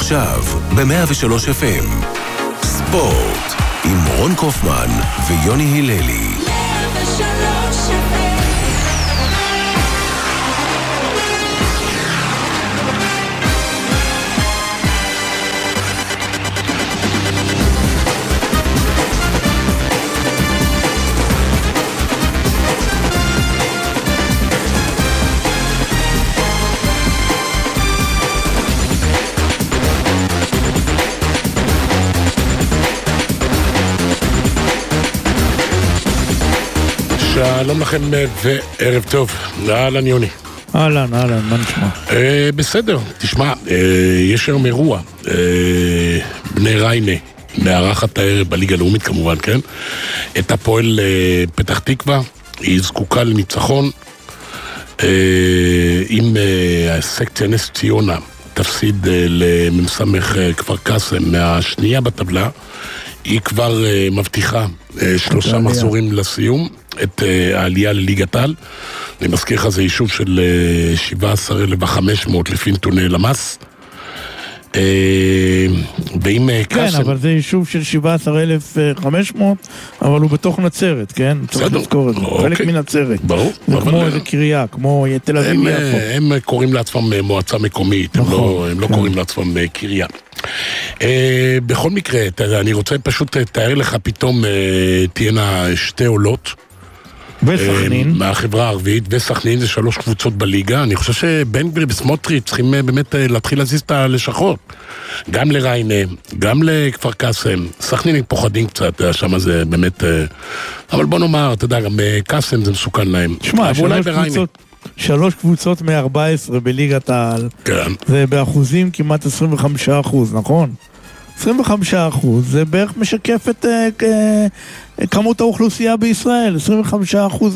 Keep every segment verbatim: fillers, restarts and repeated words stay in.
עכשיו ב-מאה ושלוש אף אם. ספורט עם רון קופמן ויוני הללי. מאה ושלוש אף אם. שלום לכם וערב טוב. אהלן יוני. אהלן, אהלן, מה נשמע? אה, בסדר, תשמע, אה, יש היום אירוע, אה, בני ריינה, מארחת הערב בליגה הלאומית כמובן, כן? את הפועל אה, פתח תקווה, היא זקוקה לניצחון, אה, עם אה, הסקציה נס ציונה, תפסיד אה, למסמך אה, כפר קאסם מהשנייה בטבלה, היא כבר uh, מבטיחה uh, שלושה העלייה. מחזורים לסיום, את uh, העלייה לליגת העל. אני מזכיר לך, זה יישוב של uh, שבעה עשר אלף וחמש מאות לפי נתוני למ"ס. Uh, ועם uh, כן, קאסם... אבל זה יישוב של שבעה עשר אלף וחמש מאות, אבל הוא בתוך נצרת, כן? צריך לזכור את זה, אוקיי. חלק מנצרת. ברור. זה כמו אבל... איזה קריאה, כמו תל אביב יפו. הם, הם קוראים לעצמם מועצה מקומית, נכון, הם לא, הם לא כן. קוראים לעצמם קריאה. Uh, בכל מקרה, אני רוצה פשוט לתאר לך, פתאום uh, תהיינה שתי עולות וסכנין uh, מהחברה הערבית, וסכנין זה שלוש קבוצות בליגה. אני חושב שבן גביר וסמוטריץ' צריכים uh, באמת uh, להתחיל להזיז את הלשכות, גם לריינה, גם לכפר קאסם. סכנין הם פוחדים קצת, שם זה באמת uh, אבל בוא נאמר, אתה יודע, גם uh, קאסם זה מסוכן להם. תשמע, שלוש קבוצות שלוש קבוצות מ-ארבע עשרה בליגת העל, כן. זה באחוזים כמעט עשרים וחמישה אחוז, נכון? עשרים וחמישה אחוז זה בערך משקף את uh, uh, כמות האוכלוסייה בישראל. עשרים וחמישה אחוז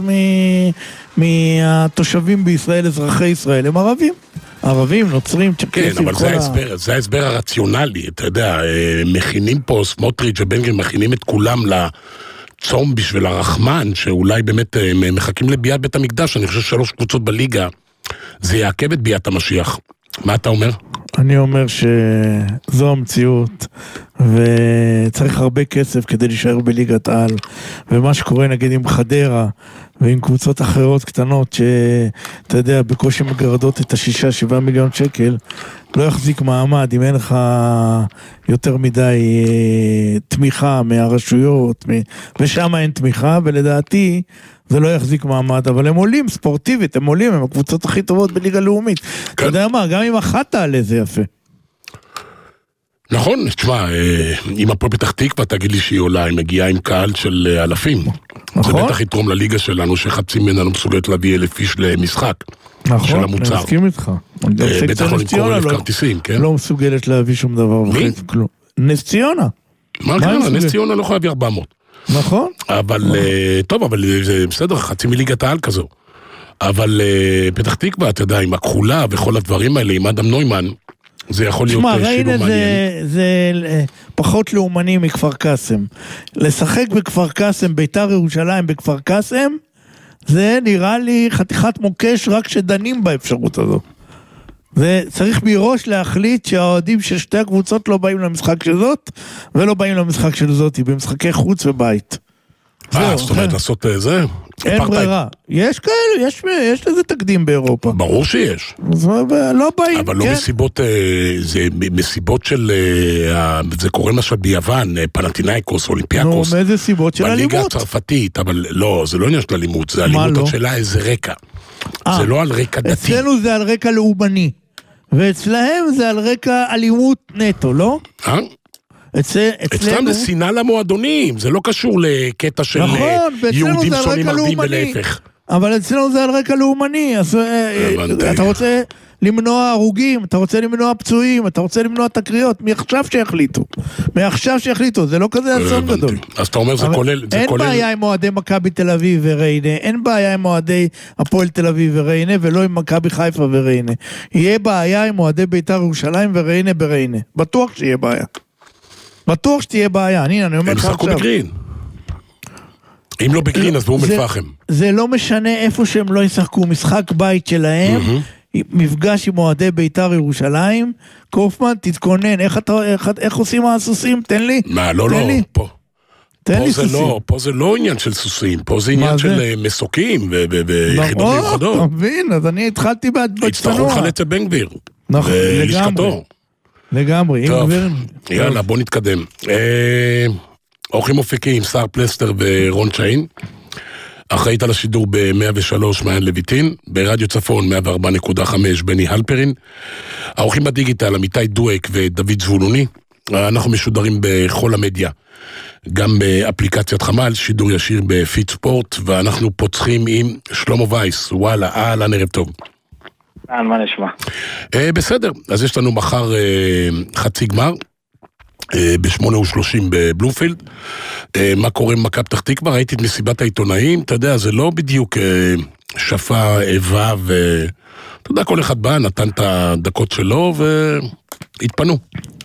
מהתושבים בישראל, אזרחי ישראל, הם ערבים. ערבים, נוצרים, צ'רקסים. כן, אבל זה ההסבר, זה ההסבר הרציונלי, אתה יודע, מכינים פה סמוטריץ' ובן גביר, מכינים את כולם ל... צום בשביל הרחמן, שאולי באמת מחכים לביאת בית המקדש. אני חושב שלוש קבוצות בליגה, זה יעכב את ביאת המשיח. מה אתה אומר? אני אומר שזו המציאות, וצריך הרבה כסף כדי להישאר בליגת העל, ומה שקורה נגיד עם חדרה, ועם קבוצות אחרות קטנות, שאתה יודע, בקושי מגרדות את השישה, שבעה מיליון שקל, לא יחזיק מעמד אם אין לך יותר מדי אה, תמיכה מהרשויות, מ... ושם אין תמיכה, ולדעתי זה לא יחזיק מעמד, אבל הם עולים ספורטיבית, הם עולים, הם הקבוצות הכי טובות בליגה לאומית. כן. אתה יודע מה, גם אם אחת תעלה זה יפה. נכון, תשמע, אם הפועל פתח תקווה תגיד לי שהיא עולה, היא מגיעה עם קהל של אלפים. נכון. זה בטח יתרום לליגה שלנו, שחצי ממנה לא מסוגלת להביא אלף איש למשחק. נכון, אני מסכים איתך. בטח לא למכור אלף כרטיסים, כן? לא מסוגלת להביא שום דבר וחצי כלום. נס ציונה. מה קרה? נס ציונה לא יכולה להביא ארבע מאות. נכון. אבל, טוב, אבל זה בסדר, חצי מליגת העל כזו. אבל פתח תקווה, אתה יודע, עם הכחולה וכל הדברים האלה, עם אדם נוימן, זה יכול להיות שילוב מעניין. תשמע, ריינה זה פחות לאומני מכפר קאסם. לשחק בכפר קאסם, ביתר ירושלים בכפר קאסם, זה נראה לי חתיכת מוקש רק שדנים באפשרות הזו. זה צריך מראש להחליט שהאוהדים של שתי הקבוצות לא באים למשחק של זאת, ולא באים למשחק של זאת, היא במשחקי חוץ ובית. אה, זאת אומרת לעשות זה? אין ברירה. יש כאלה, יש לזה תקדים באירופה. ברור שיש. לא באים. אבל לא מסיבות, זה מסיבות של, זה קורה משהו ביוון, פנתינייקוס, אולימפיאקוס. נו, מאיזה סיבות של אלימות? בליגה הצרפתית, אבל לא, זה לא עניין של אלימות, זה אלימות עוד שאלה איזה רקע. זה לא על רקע דתי. אצלנו זה על רקע לאומני, ואצלהם זה על רקע אלימות נטו, לא? אה? אצלם זה שנאה למועדונים, זה לא קשור לקטע של יהודים שונאים ערבים ולהפך. אבל אצלנו זה על רקע לאומני, אז אתה רוצה למנוע הרוגים, אתה רוצה למנוע פצועים, אתה רוצה למנוע תקריות, מעכשיו שיחליטו, מעכשיו שיחליטו, זה לא כזה אסון גדול. אז אתה אומר זה כולל... אין בעיה עם מועדי מכבי תל אביב וריינה, אין בעיה עם מועדי הפועל תל אביב וריינה, ולא עם מכבי חיפה וריינה. יהיה בעיה עם מועדי ביתר ירושלים וריינה בריינה, בטוח שיהיה בעיה. בטוח שתהיה בעיה, אני אומר לך עכשיו. הם שחקו בגרין. אם לא בגרין, אז באום אל-פחם. זה לא משנה איפה שהם לא ישחקו, משחק בית שלהם, מפגש עם אוהדי בית"ר ירושלים, קופמן, תתכונן, איך, אתה, איך, איך עושים הסוסים? תן לי. מה, לא, לא, לי. פה. תן פה לי זה סוסים. לא, פה זה לא עניין של סוסים, פה זה עניין של זה? מסוקים ויחידות מיוחדות. אתה מבין, אז אני התחלתי בצנוע. הצטרכו לחלץ את בן גביר. נכון, לגמרי. לגמרי. טוב, יאללה, בוא נתקדם. אורחים מופיקים, שר פלסטר ורון צ'יין. אחראית על השידור ב-מאה ושלוש מעיין לויטין, ברדיו צפון מאה וארבע נקודה חמש בני הלפרין. האורחים בדיגיטל, עמיתי דואק ודוד זבולוני. אנחנו משודרים בכל המדיה, גם באפליקציית חמל, שידור ישיר בפיט ספורט, ואנחנו פוצחים עם שלמה וייס. וואלה, אהלן, ערב טוב. אהלן, מה נשמע? בסדר, אז יש לנו מחר חצי גמר, ב-שמונה ושלושים בבלומפילד. מה קורה עם מכבי פתח תקווה? ראיתי את מסיבת העיתונאים, אתה יודע, זה לא בדיוק שפה, איבה, ואתה יודע, כל אחד בא, נתן את הדקות שלו, והתפנו.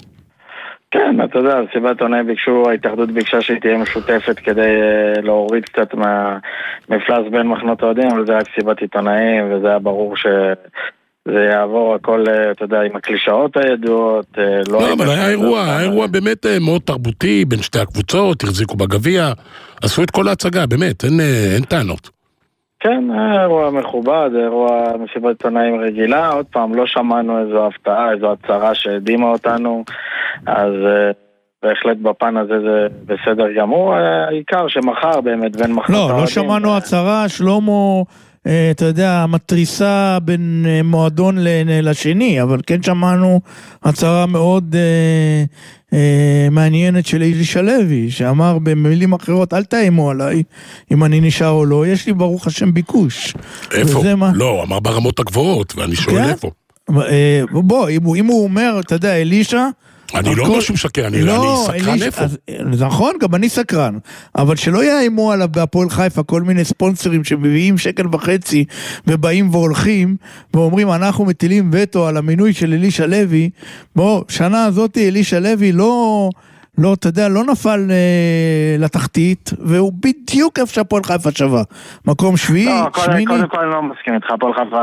כן, אתה יודע, מסיבת העיתונאים ביקשו, ההתאחדות ביקשה שהיא תהיה משותפת כדי להוריד קצת מהמפלס בין מחנות האוהדים, אבל זה היה מסיבת עיתונאים, וזה היה ברור ש... זה יעבור הכל, אתה יודע, עם הקלישאות הידועות. לא, אבל היה אירוע, היה אירוע באמת מאוד תרבותי, בין שתי הקבוצות, החזיקו בגביע, עשו את כל ההצגה, באמת, אין טענות. כן, אירוע מכובד, אירוע מסיבת עיתונאים רגילה, עוד פעם, לא שמענו איזו הפתעה, איזו הצהרה שהדימה אותנו, אז בהחלט בפן הזה זה בסדר גמור, העיקר שמחר באמת בין מחנות האוהדים. לא, לא שמענו הצהרה, שלמה... אתה יודע, המטריסה בין מועדון לשני, אבל כן שמענו הצהרה מאוד אה, אה, מעניינת של אלישע לוי, שאמר במילים אחרות, אל תאיימו עליי, אם אני נשאר או לא, יש לי ברוך השם ביקוש. איפה? מה... לא, אמר ברמות הגבוהות, ואני שואל כן? איפה. אה, בוא, אם הוא, אם הוא אומר, אתה יודע, אלישע, אני לא אומר שהוא משקר, אני סקרן איפה. נכון, גם אני סקרן, אבל שלא יאיימו עליו בהפועל חיפה כל מיני ספונסרים שמביאים שקל וחצי ובאים והולכים ואומרים אנחנו מטילים וטו על המינוי של אלישע לוי. בוא, שנה הזאת אלישע לוי לא... לא, אתה יודע, לא נפל אה, לתחתית, והוא בדיוק איפה שהפועל חיפה שווה. מקום שביעי, לא, שמיני. קודם כל אני לא מסכים איתך, הפועל חיפה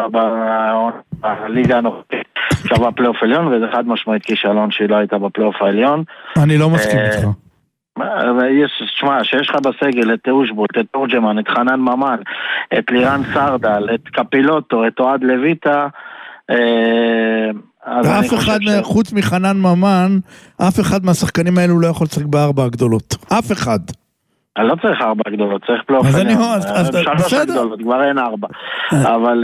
בליגה הנוכחית שווה פלייאוף עליון, וזה חד משמעית כישלון שהיא לא הייתה בפלייאוף העליון. אני לא מסכים איתך. יש, תשמע, שיש לך בסגל את תאושבוט, את תורג'מן, את חנן ממן, את לירן סרדל, את קפילוטו, את אוהד לויטה, ואף אחד חוץ מחנן ממן, אף אחד מהשחקנים האלו לא יכול לצחק בארבע הגדולות. אף אחד. אני לא צריך ארבע גדולות, צריך פלייאוף עליון. שלוש הגדולות, כבר אין ארבע. אבל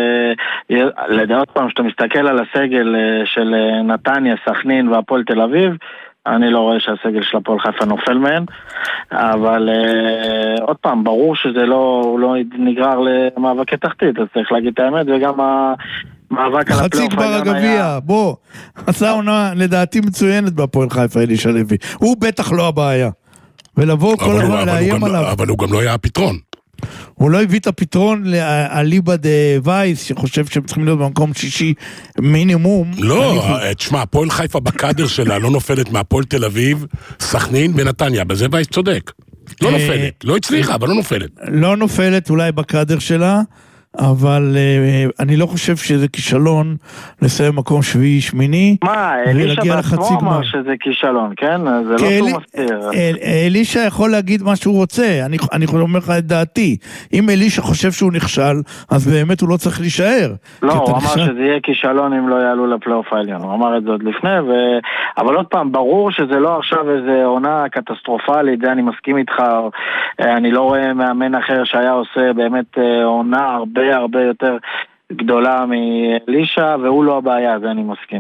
לדעות פעם שאתה מסתכל על הסגל של נתניה, סכנין והפועל תל אביב, אני לא רואה שהסגל של הפועל חיפה נופל מהן, אבל עוד פעם, ברור שזה לא נגרר למאבקי תחתית, אז צריך להגיד את האמת, וגם ה... חצי כבר הגביע, בוא, עשה עונה לדעתי מצוינת בהפועל חיפה אלישע לוי, הוא בטח לא הבעיה, ולבוא כל הזמן לאיים עליו. אבל הוא גם לא היה הפתרון. הוא לא הביא את הפתרון לאליבא דה וייס, שחושב שהם צריכים להיות במקום שישי מינימום. לא, תשמע, הפועל חיפה בקאדר שלה לא נופלת מהפועל תל אביב, סכנין ונתניה, בזה וייס צודק. לא נופלת, לא הצליחה, אבל לא נופלת. לא נופלת אולי בקאדר שלה, אבל uh, אני לא חושב שזה כישלון לסיים מקום שביעי שמיני. מה, אלישע בעצמו אמר שזה כישלון, כן? זה לא שהוא מסתיר. אלישע יכול להגיד מה שהוא רוצה, אני, אני אומר לך את דעתי. אם אלישע חושב שהוא נכשל, אז באמת הוא לא צריך להישאר. לא, הוא אמר נכשל... שזה יהיה כישלון אם לא יעלו לפלייאוף העליון. הוא אמר את זה עוד לפני, ו... אבל עוד פעם, ברור שזה לא עכשיו איזה עונה קטסטרופלית, זה אני מסכים איתך, אני לא רואה מאמן אחר שהיה עושה באמת עונה הרבה הרבה יותר גדולה מאלישע, והוא לא הבעיה, זה אני מסכים,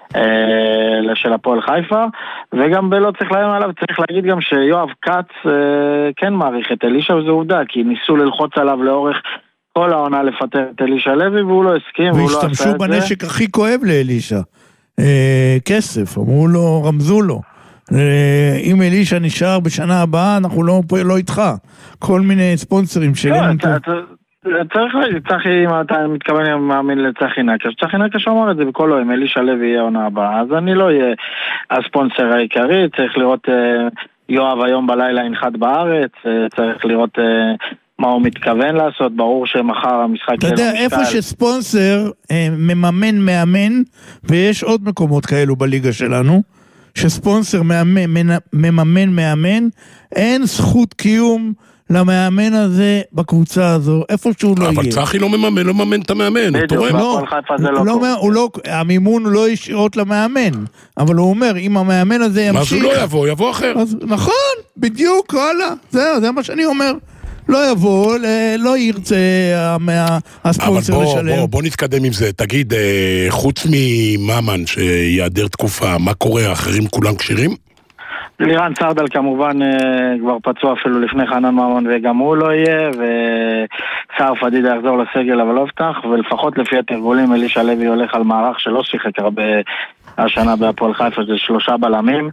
אה, של הפועל חיפה, וגם בלא צריך להיום עליו, צריך להגיד גם שיואב קץ אה, כן מעריך את אלישע, וזה עובדה, כי ניסו ללחוץ עליו לאורך כל העונה לפטר את אלישע לוי, והוא לא הסכים, והוא לא עשה את זה. והשתמשו בנשק הכי כואב לאלישע, אה, כסף, אמרו לו, רמזו לו. אם אלישע נשאר בשנה הבאה, אנחנו לא, לא איתך. כל מיני ספונסרים שלנו פה. צריך להגיד, צחי, אם אתה מתכוון מאמין לצחי נקש, צחי נקש אומר את זה בכל לא, אם אלישע לוי יהיה עונה הבאה, אז אני לא אהיה הספונסר העיקרי, צריך לראות יואב היום בלילה ינחת בארץ, צריך לראות מה הוא מתכוון לעשות, ברור שמחר המשחק... אתה יודע, איפה שספונסר אה, מממן מאמן, ויש עוד מקומות כאלו בליגה שלנו, שספונסר מאמן, מממן מאמן, אין זכות קיום למאמן הזה בקבוצה הזו, איפה שהוא לא יהיה. אבל צחי לא מממן, לא מממן את המאמן. בדיוק, בהפועל חיפה זה לא קורה. המימון הוא לא ישירות למאמן, אבל הוא אומר, אם המאמן הזה ימשיך... מה שהוא לא יבוא, יבוא אחר. נכון, בדיוק, הלאה, זהו, זה מה שאני אומר. לא יבוא, לא ירצה הספונסר לשלם. אבל בוא, בוא נתקדם עם זה. תגיד, חוץ ממאמן שיעדר תקופה, מה קורה? האחרים כולם קשירים? לירן סרדל כמובן כבר פצוע אפילו לפני חנן ממן וגם הוא לא יהיה, וסער פדידה יחזור לסגל אבל לא פתח, ולפחות לפי התרגולים אלישע לוי הולך על מערך שלא שיחק הרבה השנה בהפועל חיפה, זה שלושה בלמים,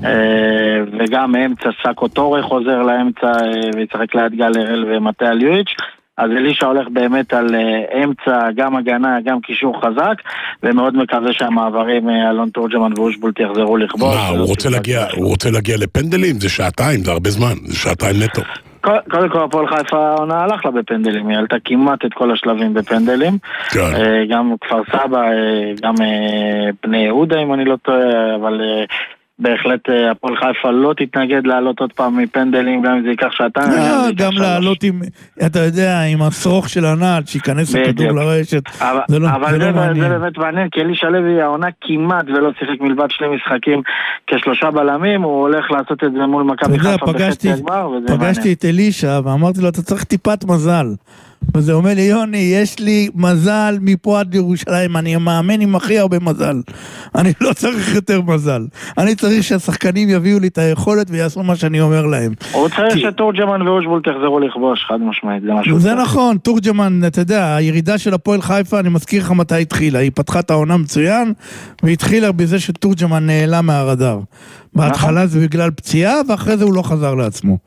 וגם אמצע סאקו טורי חוזר לאמצע ויצחק ליד גל הראל ומטה אליוביץ'. אז אלישע הולך באמת על אמצע, גם הגנה, גם קישור חזק, ומאוד מקווה שהמעברים אלון תורג'מן ואושבולט יחזרו לכבוש. מה, הוא רוצה להגיע, הוא רוצה להגיע לפנדלים? זה שעתיים, זה הרבה זמן, זה שעתיים נטו. קודם כל הפועל חיפה עונה הלך לה בפנדלים, היא עלתה כמעט את כל השלבים בפנדלים, גם כפר סבא, גם בני יהודה אם אני לא טועה, אבל... בהחלט הפועל חיפה לא תתנגד לעלות עוד פעם מפנדלים, גם אם זה ייקח שעתיים. גם לעלות עם, אתה יודע, עם הסרוך של הנעל, שיכנס הכדור לרשת. אבל זה באמת מעניין, כי אלישע לוי העונה כמעט ולא שיחק מלבד שני משחקים כשלושה בלמים, הוא הולך לעשות את זה מול מכבי חיפה בחצי הגמר, וזה מעניין. פגשתי את אלישע ואמרתי לו, אתה צריך טיפת מזל. וזה אומר לי, יוני, יש לי מזל מפה עד ירושלים, אני מאמן עם הכי הרבה מזל. אני לא צריך יותר מזל. אני צריך שהשחקנים יביאו לי את היכולת ויעשו מה שאני אומר להם. הוא צריך שתורג'מן ואושבולט יחזרו לכבוש, חד משמעית. זה נכון, תורג'מן, אתה יודע, הירידה של הפועל חיפה, אני מזכיר לך מתי התחילה. היא פתחה את העונה מצוין, והתחילה בזה שתורג'מן נעלה מהרדאר. בהתחלה זה בגלל פציעה, ואחרי זה הוא לא חזר לעצמו.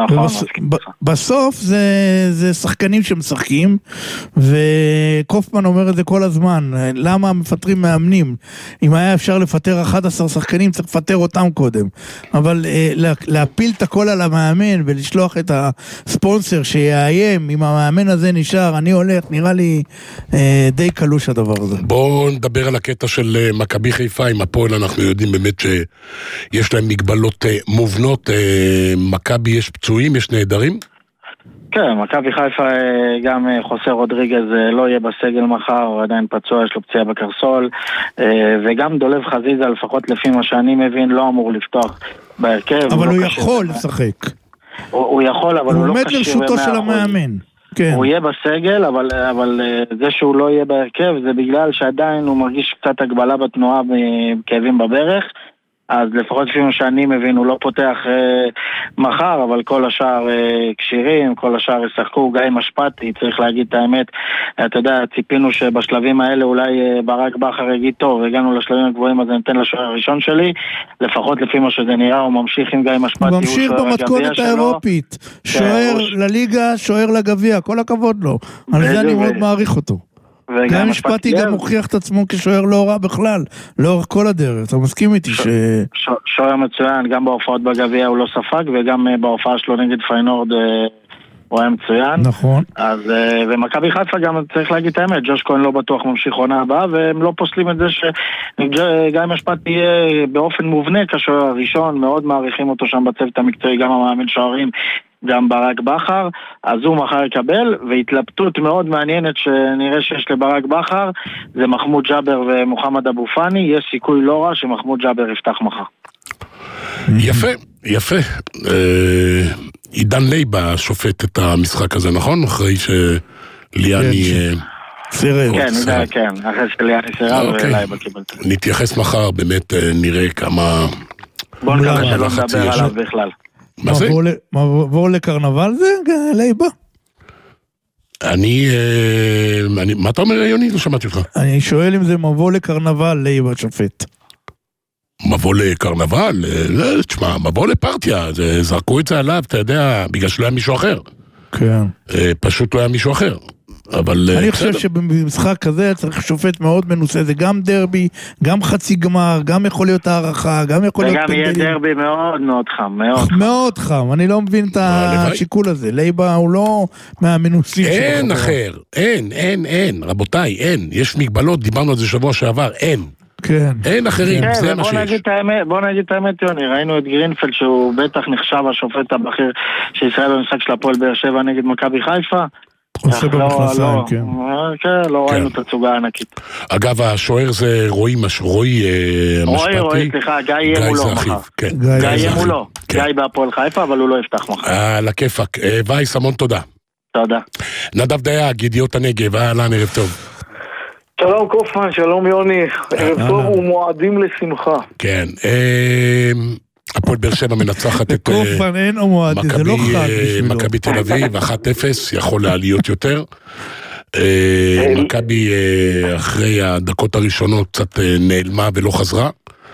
בסוף זה שחקנים שמשחקים, וקופמן אומר את זה כל הזמן, למה מפטרים מאמנים? אם היה אפשר לפטר אחד עשר שחקנים, צריך לפטר אותם קודם. אבל להפיל את הכל על המאמן, ולשלוח את הספונסר שיאיים, אם המאמן הזה נשאר, אני הולך, נראה לי די קלוש הדבר הזה. בואו נדבר על הקטע של מכבי חיפה, עם הפועל אנחנו יודעים באמת ש... יש להם מגבלות מובנות, מכבי יש פצועים, יש נהדרים? כן, מכבי חיפה גם חוסר רודריגז לא יהיה בסגל מחר, הוא עדיין פצוע, יש לו פציעה בקרסול, וגם דולב חזיזה, לפחות לפי מה שאני מבין, לא אמור לפתוח בהרכב. אבל הוא יכול לשחק. הוא יכול, אבל הוא לא קשיר. הוא עומד לרשותו של המאמן. הוא יהיה בסגל, אבל זה שהוא לא יהיה בהרכב, זה בגלל שעדיין הוא מרגיש קצת הגבלה בתנועה בכאבים בברך, אז לפחות לפי מה שאני מבין, הוא לא פותח אה, מחר, אבל כל השאר אה, קשירים, כל השאר ישחקו, גיא משפטי, צריך להגיד את האמת, אתה יודע, ציפינו שבשלבים האלה אולי אה, ברק בכר יגיד טוב, הגענו לשלבים הגבוהים, אז אני אתן לשוער הראשון שלי, לפחות לפי מה שזה נראה, הוא ממשיך עם גיא משפטי, הוא ממשיך במתכונת האירופית, שוער לליגה, שוער לגביע, כל הכבוד לו, על זה אני מאוד מעריך אותו. גם משפטי גם מוכיח את עצמו כשוער לא רע בכלל, לאורך כל הדרך, אתה מסכים איתי ש... שוער מצוין, גם בהופעות בגביע הוא לא ספג, וגם בהופעה שלו נגד פיינורד הוא היה מצוין. נכון. אז, ומכבי חיפה גם צריך להגיד את האמת, ג'וש כהן לא בטוח ממשיך עונה הבאה, והם לא פוסלים את זה שגיא משפטי יהיה באופן מובנה כשוער הראשון, מאוד מעריכים אותו שם בצוות המקצועי, גם המאמן שוערים, גם ברק בכר, אז הוא מחר יקבל, והתלבטות מאוד מעניינת שנראה שיש לברק בכר, זה מחמוד ג'אבר ומוחמד אבו פאני, יש סיכוי לא רע שמחמוד ג'אבר יפתח מחר. יפה, יפה. עידן לייבה שופט את המשחק הזה, נכון? אחרי שליאני... סירב. כן, כן, אחרי שליאני סירב ולייבה קיבל. נתייחס מחר, באמת נראה כמה... בוא נקווה שלא נדבר עליו בכלל. מה זה? מבוא לקרנבל זה? לייבה? אני, מה אתה אומר יוני? לא שמעתי אותך. אני שואל אם זה מבוא לקרנבל לייבה שופט. מבוא לקרנבל? תשמע, מבוא לפרטיה, זרקו את זה עליו, אתה יודע, בגלל שלא היה מישהו אחר. כן. פשוט לא היה מישהו אחר. אבל... אני חושב שבמשחק כזה צריך שופט מאוד מנוסה, זה גם דרבי, גם חצי גמר, גם יכול להיות הערכה, גם יכול להיות... וגם יהיה דרבי מאוד מאוד חם, מאוד חם. מאוד חם, אני לא מבין את השיקול הזה, לייבה הוא לא מהמנוסים שלו. אין אחר, אין, אין, אין, רבותיי, אין, יש מגבלות, דיברנו על זה שבוע שעבר, אין. כן. אין אחרים, כן, זה מה שיש. נגיד האמת, בוא נגיד את האמת, יוני, ראינו את גרינפלד שהוא בטח נחשב השופט הבכיר של ישראל במשחק של הפועל באר שבע נגד מכבי חיפה. עושה במכנסיים, כן. כן, לא ראינו את הצוגה הענקית. אגב, השוער זה רועי, רועי המשפטי. רועי, רועי, סליחה, גיא יהיה מולו מחר. גיא יהיה מולו, גיא בהפועל חיפה, אבל הוא לא יפתח מחר. על הכיפק. וייס, המון תודה. תודה. נדב דייג, ידיעות הנגב, אהלן, ערב טוב. שלום קופמן, שלום יוני, ערב טוב ומועדים לשמחה. כן, הפועל באר שבע מנצחת את קופמן, אין או מועדים, זה לא חג בשבילו. מכבי תל אביב, אחת אפס, יכול להיות יותר. מכבי אחרי הדקות הראשונות קצת נעלמה ולא חזרה.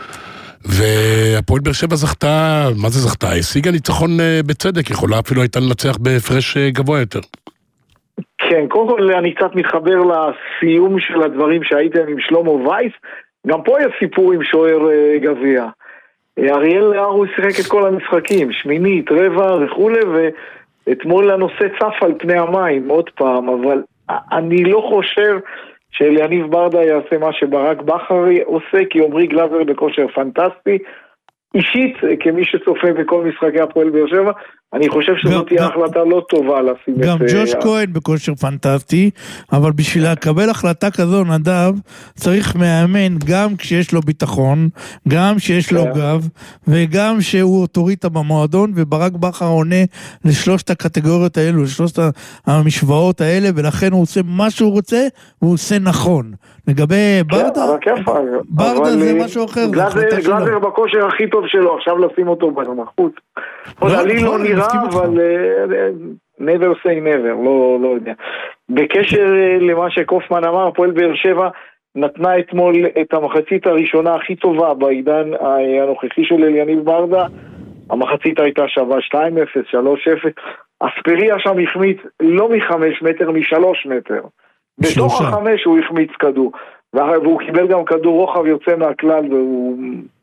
והפועל באר שבע זכתה, מה זה זכתה? השיגה ניצחון בצדק, יכולה אפילו הייתה לנצח בהפרש גבוה יותר. כן, קודם כל אני קצת מתחבר לסיום של הדברים שהייתם עם שלמה וייס, גם פה יש סיפור עם שוער גביע. אריאל לארו שיחק את כל המשחקים, שמינית, רבע וכולי, ואתמול הנושא צף על פני המים עוד פעם, אבל אני לא חושב שאליניב ברדה יעשה מה שברק בכרי עושה, כי עומרי גלאזר בכושר פנטסטי. אישית, כמי שצופה בכל משחקי הפועל באר שבע, אני חושב שזאת תהיה החלטה לא טובה לשים את... גם ג'וש כהן בכושר פנטסטי, אבל בשביל לקבל החלטה כזו, נדב, צריך מאמן גם כשיש לו ביטחון, גם שיש לו גב, וגם שהוא אוטוריטה במועדון, וברק בכר עונה לשלושת הקטגוריות האלו, לשלושת המשוואות האלה, ולכן הוא עושה מה שהוא רוצה, והוא עושה נכון. לגבי ברדה, ברדה זה משהו אחר. גלאזר בכושר הכי טוב שלו, עכשיו לשים אותו בחוץ. אני לא נראה, אבל never say never, לא יודע. בקשר למה שקופמן אמר, הפועל באר שבע נתנה אתמול את המחצית הראשונה הכי טובה בעידן הנוכחי של אליניב ברדה. המחצית הייתה שווה שתיים אפס, שלוש אפס. אספריה שם החמיץ לא מחמש מטר, משלוש מטר. בתוך החמש הוא החמיץ כדור, והוא קיבל גם כדור רוחב יוצא מהכלל, והוא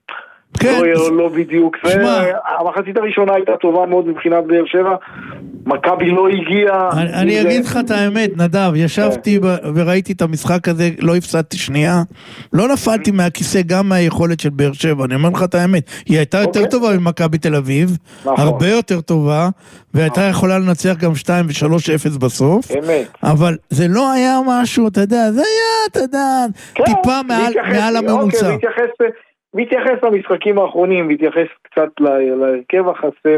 לא בדיוק. המחצית הראשונה הייתה טובה מאוד מבחינת באר שבע, מכבי לא הגיע. אני אגיד לך את האמת, נדב, ישבתי וראיתי את המשחק הזה, לא הפסדתי שנייה, לא נפלתי מהכיסא גם מהיכולת של באר שבע, אני אומר לך את האמת, היא הייתה יותר טובה ממכבי תל אביב, הרבה יותר טובה, והייתה יכולה לנצח גם שתיים ו-שלוש אפס בסוף, אבל זה לא היה משהו, אתה יודע, זה היה, אתה יודע, טיפה מעל הממוצע. מתייחס למשחקים האחרונים, מתייחס קצת להרכב החסר,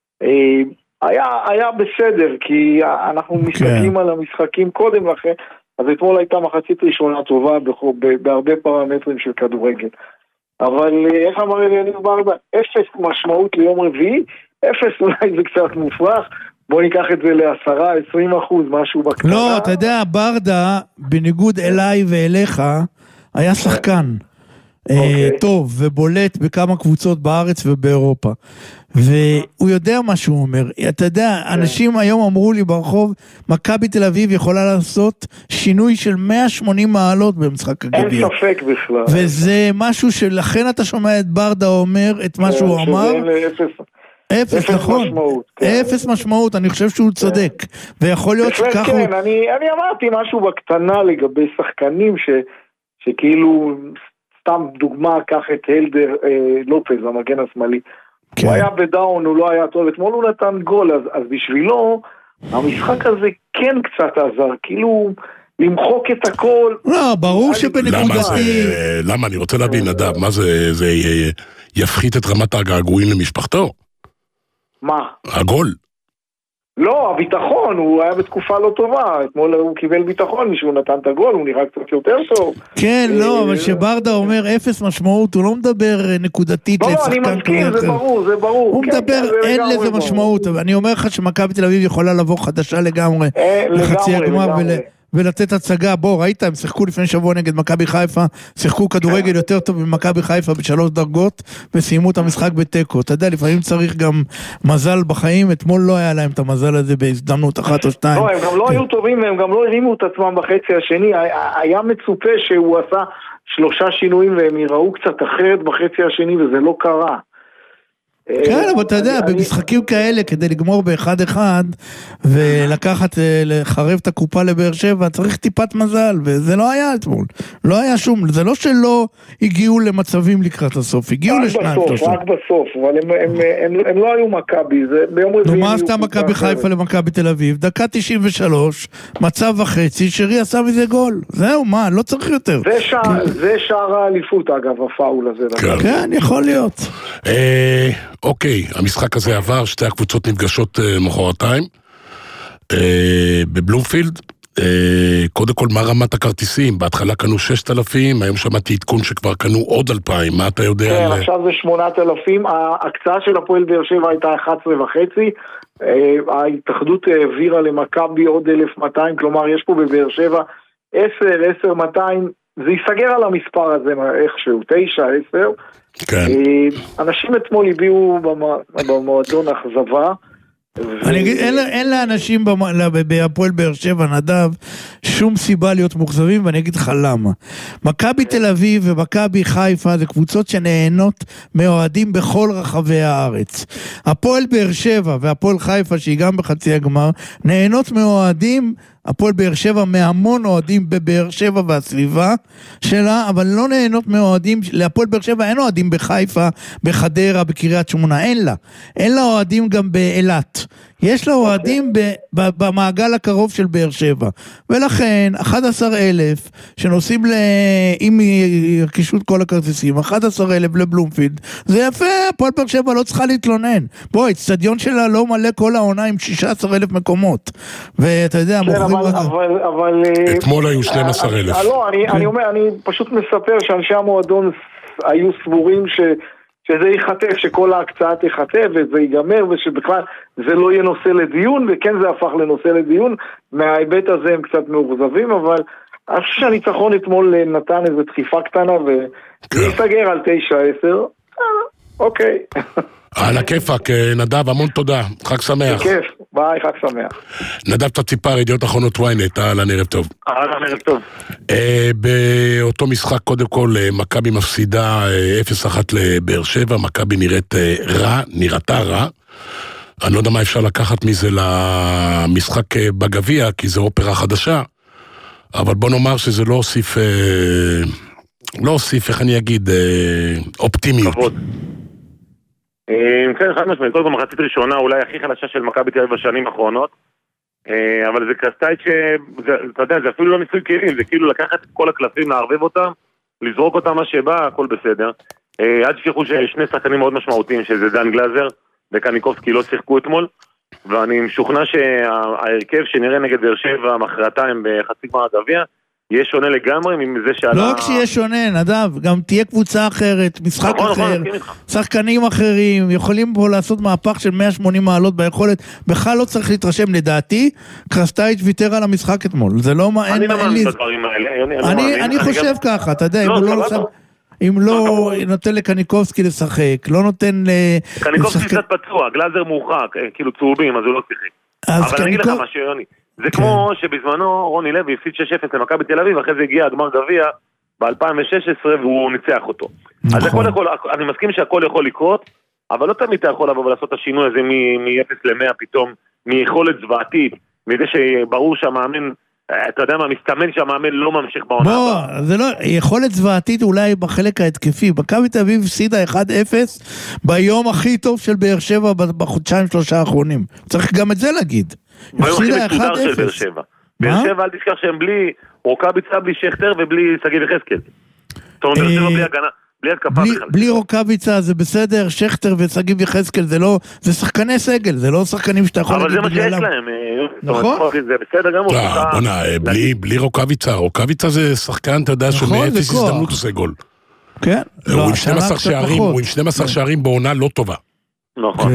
היה, היה בסדר, כי אנחנו מסתכלים על המשחקים קודם לכן, אז אתמול הייתה מחצית ראשונה טובה בהרבה פרמטרים של כדורגל. אבל איך אמר אליניב ברדה, אפס משמעות ליום רביעי, אפס אולי זה קצת מופרך, בוא ניקח את זה לעשרה, עשרים אחוז, משהו בקטנה. לא, אתה יודע, ברדה, בניגוד אליי ואליך, היה שחקן. Okay. טוב ובולט בכמה קבוצות בארץ ובאירופה, והוא יודע מה שהוא אומר. אתה יודע, okay. אנשים היום אמרו לי ברחוב, מכבי תל אביב יכולה לעשות שינוי של מאה ושמונים מעלות במשחק הגביע. אין ספק בכלל. וזה משהו שלכן אתה שומע את ברדה אומר את מה שהוא אמר. אפס, נכון. אפס משמעות, אני חושב שהוא צודק. ויכול להיות שככה... כן, אני אמרתי משהו בקטנה לגבי שחקנים שכאילו... סתם דוגמה, קח את הלדר אה, לופז, המגן השמאלי. כן. הוא היה בדאון, הוא לא היה טוב, אתמול הוא נתן גול, אז, אז בשבילו, המשחק הזה כן קצת עזר, כאילו למחוק את הכל. לא, ברור שבנקודתי... למה? אני רוצה להבין, נדב, מה זה, זה יפחית את רמת הגעגועים למשפחתו? מה? הגול. לא, הביטחון, הוא היה בתקופה לא טובה, אתמול הוא קיבל ביטחון, מישהו נתן את הגול, הוא נראה קצת יותר טוב. כן, לא, אבל שברדה אומר אפס משמעות, הוא לא מדבר נקודתית לשחקן כזה. לא, אני מסכים, זה ברור, זה ברור. הוא מדבר, אין לזה משמעות, אני אומר לך שמכבי תל אביב יכולה לבוא חדשה לגמרי, לחצי הגמר, ולתת הצגה. בוא, ראית, הם שיחקו לפני שבוע נגד מכבי חיפה, שיחקו כדורגל יותר טוב ממכבי חיפה בשלוש דרגות, וסיימו את המשחק בטקו. אתה יודע, לפעמים צריך גם מזל בחיים, אתמול לא היה להם את המזל הזה בהזדמנות אחת או שתיים. לא, הם גם לא היו טובים, הם גם לא הרימו את עצמם בחצי השני, היה מצופה שהוא עשה שלושה שינויים, והם יראו קצת אחרת בחצי השני, וזה לא קרה. כן, אבל אתה יודע, במשחקים כאלה, כדי לגמור באחד אחד, ולקחת, לחרב את הקופה לבאר שבע, צריך טיפת מזל, וזה לא היה אתמול. לא היה שום, זה לא שלא הגיעו למצבים לקראת הסוף, הגיעו לשניים שלושה. רק בסוף, אבל הם לא היו מכבי, זה ביום רביעי. נו, מה עשתה מכבי חיפה למכבי תל אביב? דקה תשעים ושלוש, מצב וחצי, שרי עשה מזה גול. זהו, מה, לא צריך יותר. זה שער האליפות, אגב, הפאול הזה. כן, יכול להיות. אוקיי, המשחק הזה עבר, שתי הקבוצות נפגשות מחרתיים בבלומפילד. קודם כל, מה רמת הכרטיסים? בהתחלה קנו ששת אלפים, היום שמעתי עדכון שכבר קנו עוד אלפיים, מה אתה יודע? כן, עכשיו זה שמונת אלפים, ההקצאה של הפועל באר שבע הייתה אחת עשרה וחצי, ההתאחדות העבירה למכבי עוד אלף ומאתיים, כלומר יש פה בבאר שבע עשר, עשר ומאתיים, זה ייסגר על המספר הזה איכשהו, תשע, עשר. כן. אנשים אתמול הביאו במועדון אכזבה. אני אגיד, אין לאנשים בהפועל באר שבע, נדב, שום סיבה להיות מוחזבים, ואני אגיד לך למה. מכבי תל אביב ומכבי חיפה זה קבוצות שנהנות מאוהדים בכל רחבי הארץ. הפועל באר שבע והפועל חיפה, שהיא גם בחצי הגמר, נהנות מאוהדים, הפועל באר שבע מהמון אוהדים בבאר שבע והסביבה שלה, אבל לא נהנות מאוהדים, להפועל באר שבע אין אוהדים בחיפה, בחדרה, בקריית שמונה, אין לה. אין לה אוהדים גם באילת. יש לה אוהדים במעגל הקרוב של באר שבע. ולכן, אחד עשר אלף שנוסעים, אם ירקישו את כל הכרטיסים, אחד עשר אלף לבלומפילד, זה יפה, הפועל באר שבע לא צריכה להתלונן. בואי, אצטדיון שלה לא מלא כל העונה עם שישה עשר אלף מקומות. ואתה יודע, מוכרים... אבל... אתמול היו שנים עשר אלף. לא, אני אומר, אני פשוט מספר שאנשי המועדון היו סבורים ש... שזה ייחטף, שכל ההקצאה תיחטף וזה ייגמר ושבכלל זה לא יהיה נושא לדיון, וכן זה הפך לנושא לדיון. מההיבט הזה הם קצת מאוכזבים, אבל אני חושב שהניצחון אתמול נתן איזו דחיפה קטנה ונסגר על תשע עשר. אוקיי. על הכיפק, נדב, המון תודה, חג שמח. בכיף, ביי, חג שמח. נדב תציפר, ידיעות אחרונות וויינט, אהלן, ערב טוב. אהלן, ערב טוב. באותו משחק, קודם כל, מכבי מפסידה אפס אחת לבאר שבע, מכבי נראית רע, נראתה רע. אני לא יודע מה אפשר לקחת מזה למשחק בגביע, כי זה אופרה חדשה, אבל בוא נאמר שזה לא הוסיף, לא הוסיף, איך אני אגיד, אופטימיות. כבוד. כן, חד משמעית, קודם כל מחצית ראשונה אולי הכי חלשה של מכבי תל אביב בשנים האחרונות, אבל זה קרסטייט שאתה יודע, זה אפילו לא ניסוי כלים, זה כאילו לקחת את כל הקלפים, לערבב אותם, לזרוק אותם מה שבא, הכל בסדר. עד שכחו ששני שחקנים מאוד משמעותיים, שזה דן גלאזר וקניקובסקי לא שיחקו אתמול, ואני משוכנע שההרכב שנראה נגד באר שבע מחרתיים בחצי גמר הגביע יהיה שונה לגמרי מזה שעלה... לא רק שיהיה שונה, נדב, גם תהיה קבוצה אחרת, משחק אחר, שחקנים אחרים, יכולים פה לעשות מהפך של מאה ושמונים מעלות ביכולת, בכלל לא צריך להתרשם, לדעתי, קרסטייץ' ויתר על המשחק אתמול, זה לא... אני לא מאמין בדברים האלה, אני חושב ככה, אתה יודע, אם לא נותן לקניקובסקי לשחק, לא נותן... קניקובסקי קצת פצוע, גלאזר מורחק, כאילו צהובים, אז הוא לא שיחק. אבל אני אגיד לך משהו, יוני. זה כמו שבזמנו רוני לוי הפסיד שש אפס למכבי בתל אביב, אחרי זה הגיע הגמר גביע ב-אלפיים ושש עשרה והוא ניצח אותו. אז אני מסכים שהכל יכול לקרות, אבל לא תמיד אתה יכול לבוא ולעשות את השינוי הזה מ-אפס למאה פתאום, מיכולת זוועתית, מזה שברור שהמאמן, אתה יודע מה, מסתמן שהמאמן לא ממשיך בעונה. בוא, זה לא, יכולת זוועתית אולי בחלק ההתקפי, מכבי תל אביב הפסידה אחד אפס ביום הכי טוב של באר שבע בחודשיים שלושה האחרונים. צריך גם את זה להגיד. ביום הכי מסודר של באר שבע. באר שבע, אל תשכח שהם בלי רוקאביצה, בלי שכטר ובלי סגיב יחזקאל. זאת אומרת, באר שבע בלי הגנה, בלי התקפה בכלל. בלי רוקאביצה זה בסדר, שכטר וסגיב יחזקאל זה לא, זה שחקני סגל, זה לא שחקנים שאתה יכול להגיד. אבל זה מה שיש להם. נכון? זה בסדר גם. בונה, בלי רוקאביצה, רוקאביצה זה שחקן, אתה יודע, שמאפס הזדמנות עושה גול. כן. הוא עם שנים עשר שערים בעונה לא טובה. נכון.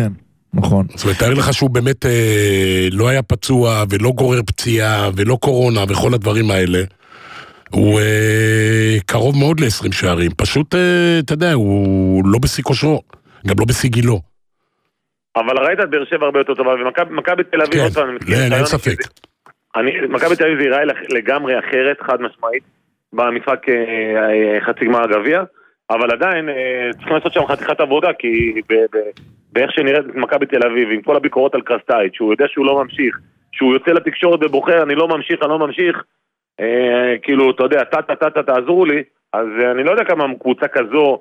נכון. זאת אומרת, תאר לך שהוא באמת אה, לא היה פצוע, ולא גורר פציעה, ולא קורונה, וכל הדברים האלה. הוא אה, קרוב מאוד ל-עשרים שערים. פשוט, אה, אתה יודע, הוא לא בשיא כושרו, גם לא בשיא גילו. אבל ראית את באר שבע הרבה יותר טובה, ומכבי תל אביב... כן, אין ספק. מכבי תל אביב זה יראה לגמרי אחרת, חד משמעית, במשחק חצי גמר הגביע, אבל עדיין צריכים לעשות שם חתיכת עבודה, כי באיך שנראית מכבי תל אביב, עם כל הביקורות על קרסטייץ', שהוא יודע שהוא לא ממשיך, שהוא יוצא לתקשורת ובוחר, אני לא ממשיך, אני לא ממשיך, כאילו, אתה יודע, טה, טה, טה, טה, תעזרו לי, אז אני לא יודע כמה קבוצה כזו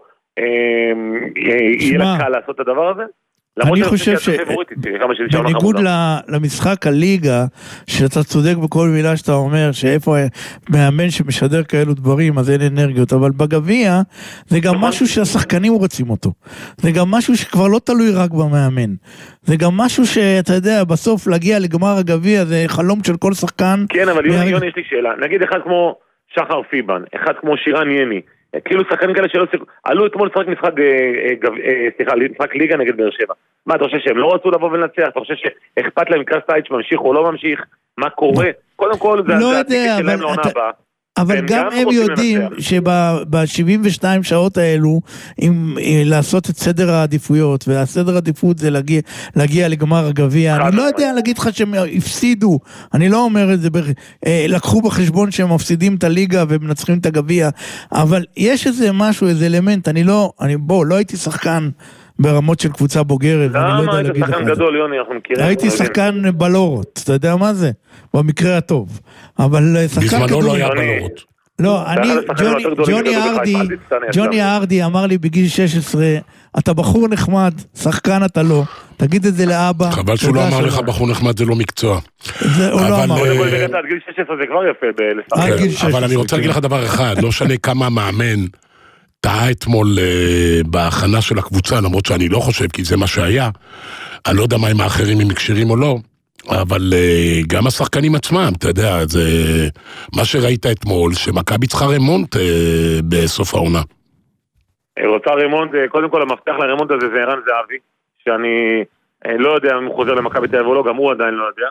יהיה לה קל לעשות את הדבר הזה. אני חושב שבניגוד למשחק הליגה, שאתה צודק בכל מילה שאתה אומר, שאיפה מאמן שמשדר כאלו דברים, אז אין אנרגיות, אבל בגביע זה גם משהו שהשחקנים רוצים אותו. זה גם משהו שכבר לא תלוי רק במאמן. זה גם משהו שאתה יודע, בסוף להגיע לגמר הגביע, זה חלום של כל שחקן. כן, אבל יוני, יש לי שאלה. נגיד אחד כמו שחר פיבן, אחד כמו שירן יני, כאילו שחקנים כאלה שלא סיכו, עלו אתמול לשחק משחק, סליחה, משחק ליגה נגד באר שבע. מה, אתה חושב שהם לא רצו לבוא ולנצח? אתה חושב שאכפת להם קרסטייץ' ממשיך או לא ממשיך? מה קורה? קודם כל זה התיקט שלהם לעונה הבאה. אבל גם הם יודעים שב-שבעים ושתיים שעות האלו, לעשות את סדר העדיפויות, והסדר העדיפות זה להגיע לגמר הגביע. אני לא יודע להגיד לך שהם הפסידו, אני לא אומר את זה, לקחו בחשבון שהם מפסידים את הליגה ומנצחים את הגביע, אבל יש איזה משהו, איזה אלמנט, אני לא, בוא, לא הייתי שחקן ברמות של קבוצה בוגרת. למה היית שחקן גדול, יוני, אנחנו מכירים. הייתי שחקן בלורות, אתה יודע מה זה? במקרה הטוב. אבל שחקן בזמנו לא היה בלורות. לא, אני, ג'וני ארדי, ג'וני ארדי אמר לי בגיל שש עשרה, אתה בחור נחמד, שחקן אתה לא, תגיד את זה לאבא. חבל שהוא לא אמר לך בחור נחמד, זה לא מקצוע. זה הוא לא אמר. גיל שש עשרה זה כבר יפה. אבל אני רוצה להגיד לך דבר אחד, לא שנה כמה מאמן טעה אתמול בהכנה של הקבוצה, למרות שאני לא חושב, כי זה מה שהיה, אני לא יודע מה עם האחרים, אם מקשירים או לא, אבל גם השחקנים עצמם, אתה יודע, זה מה שראית אתמול, שמכבי צריכה רמונט בסוף העונה. רוצה רמונט, קודם כל המפתח לרמונט הזה זה ערן זהבי, שאני לא יודע אם הוא חוזר למכבי תל אביב או לא, גם הוא עדיין לא יודע.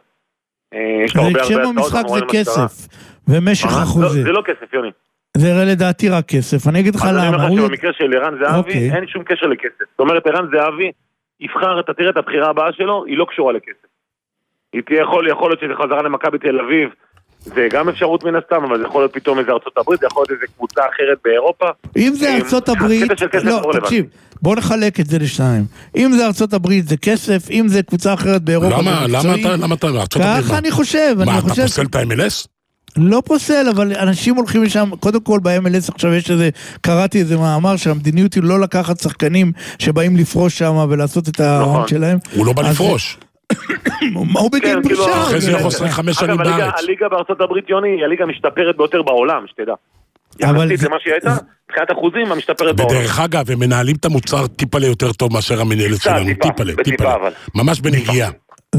שם המשחק זה כסף, ומשך החוזה. זה לא כסף, יוני. זה לדעתי רק כסף, אני אגיד לך למה. אני אומר לך שבמקרה של ערן זהבי אין שום קשר לכסף. זאת אומרת, ערן זהבי יבחר, אתה תראה את הבחירה הבאה שלו, היא לא קשורה לכסף. היא תהיה יכול, יכול להיות שזה חזרה למכבי תל אביב, זה גם אפשרות מן הסתם, אבל זה יכול להיות פתאום איזה ארצות הברית, זה יכול להיות איזה קבוצה אחרת באירופה. אם זה ארצות הברית, לא, תקשיב, בוא נחלק את זה לשניים. אם זה ארצות הברית זה כסף, אם זה קבוצה אחרת באירופה למה, למה אתה, למה אתה, ארצות הברית? ככה אני חושב, מה, אתה פוסל את ה-אם אל אס? לא פוסל, אבל אנשים הולכים לשם, קודם כל ב-אם אל אס עכשיו יש איזה, קראתי איזה מאמר שהמדיניות היא לא לקחת שחקנים שבאים לפרוש שם ולעשות את ההון שלהם. הוא לא בא לפרוש. מה הוא בגיל פרישה? אחרי זה יכול לעשות חמש שנים בארץ. הליגה בארצות הברית, יוני, היא הליגה משתפרת ביותר בעולם, שתדע. יחסית למה שהיא הייתה, מבחינת אחוזים, המשתפרת בעולם. בדרך אגב, הם מנהלים את המוצר טיפה ליותר טוב מאשר המנהלת שלנו. טיפה, טיפה. ממש בנגיעה.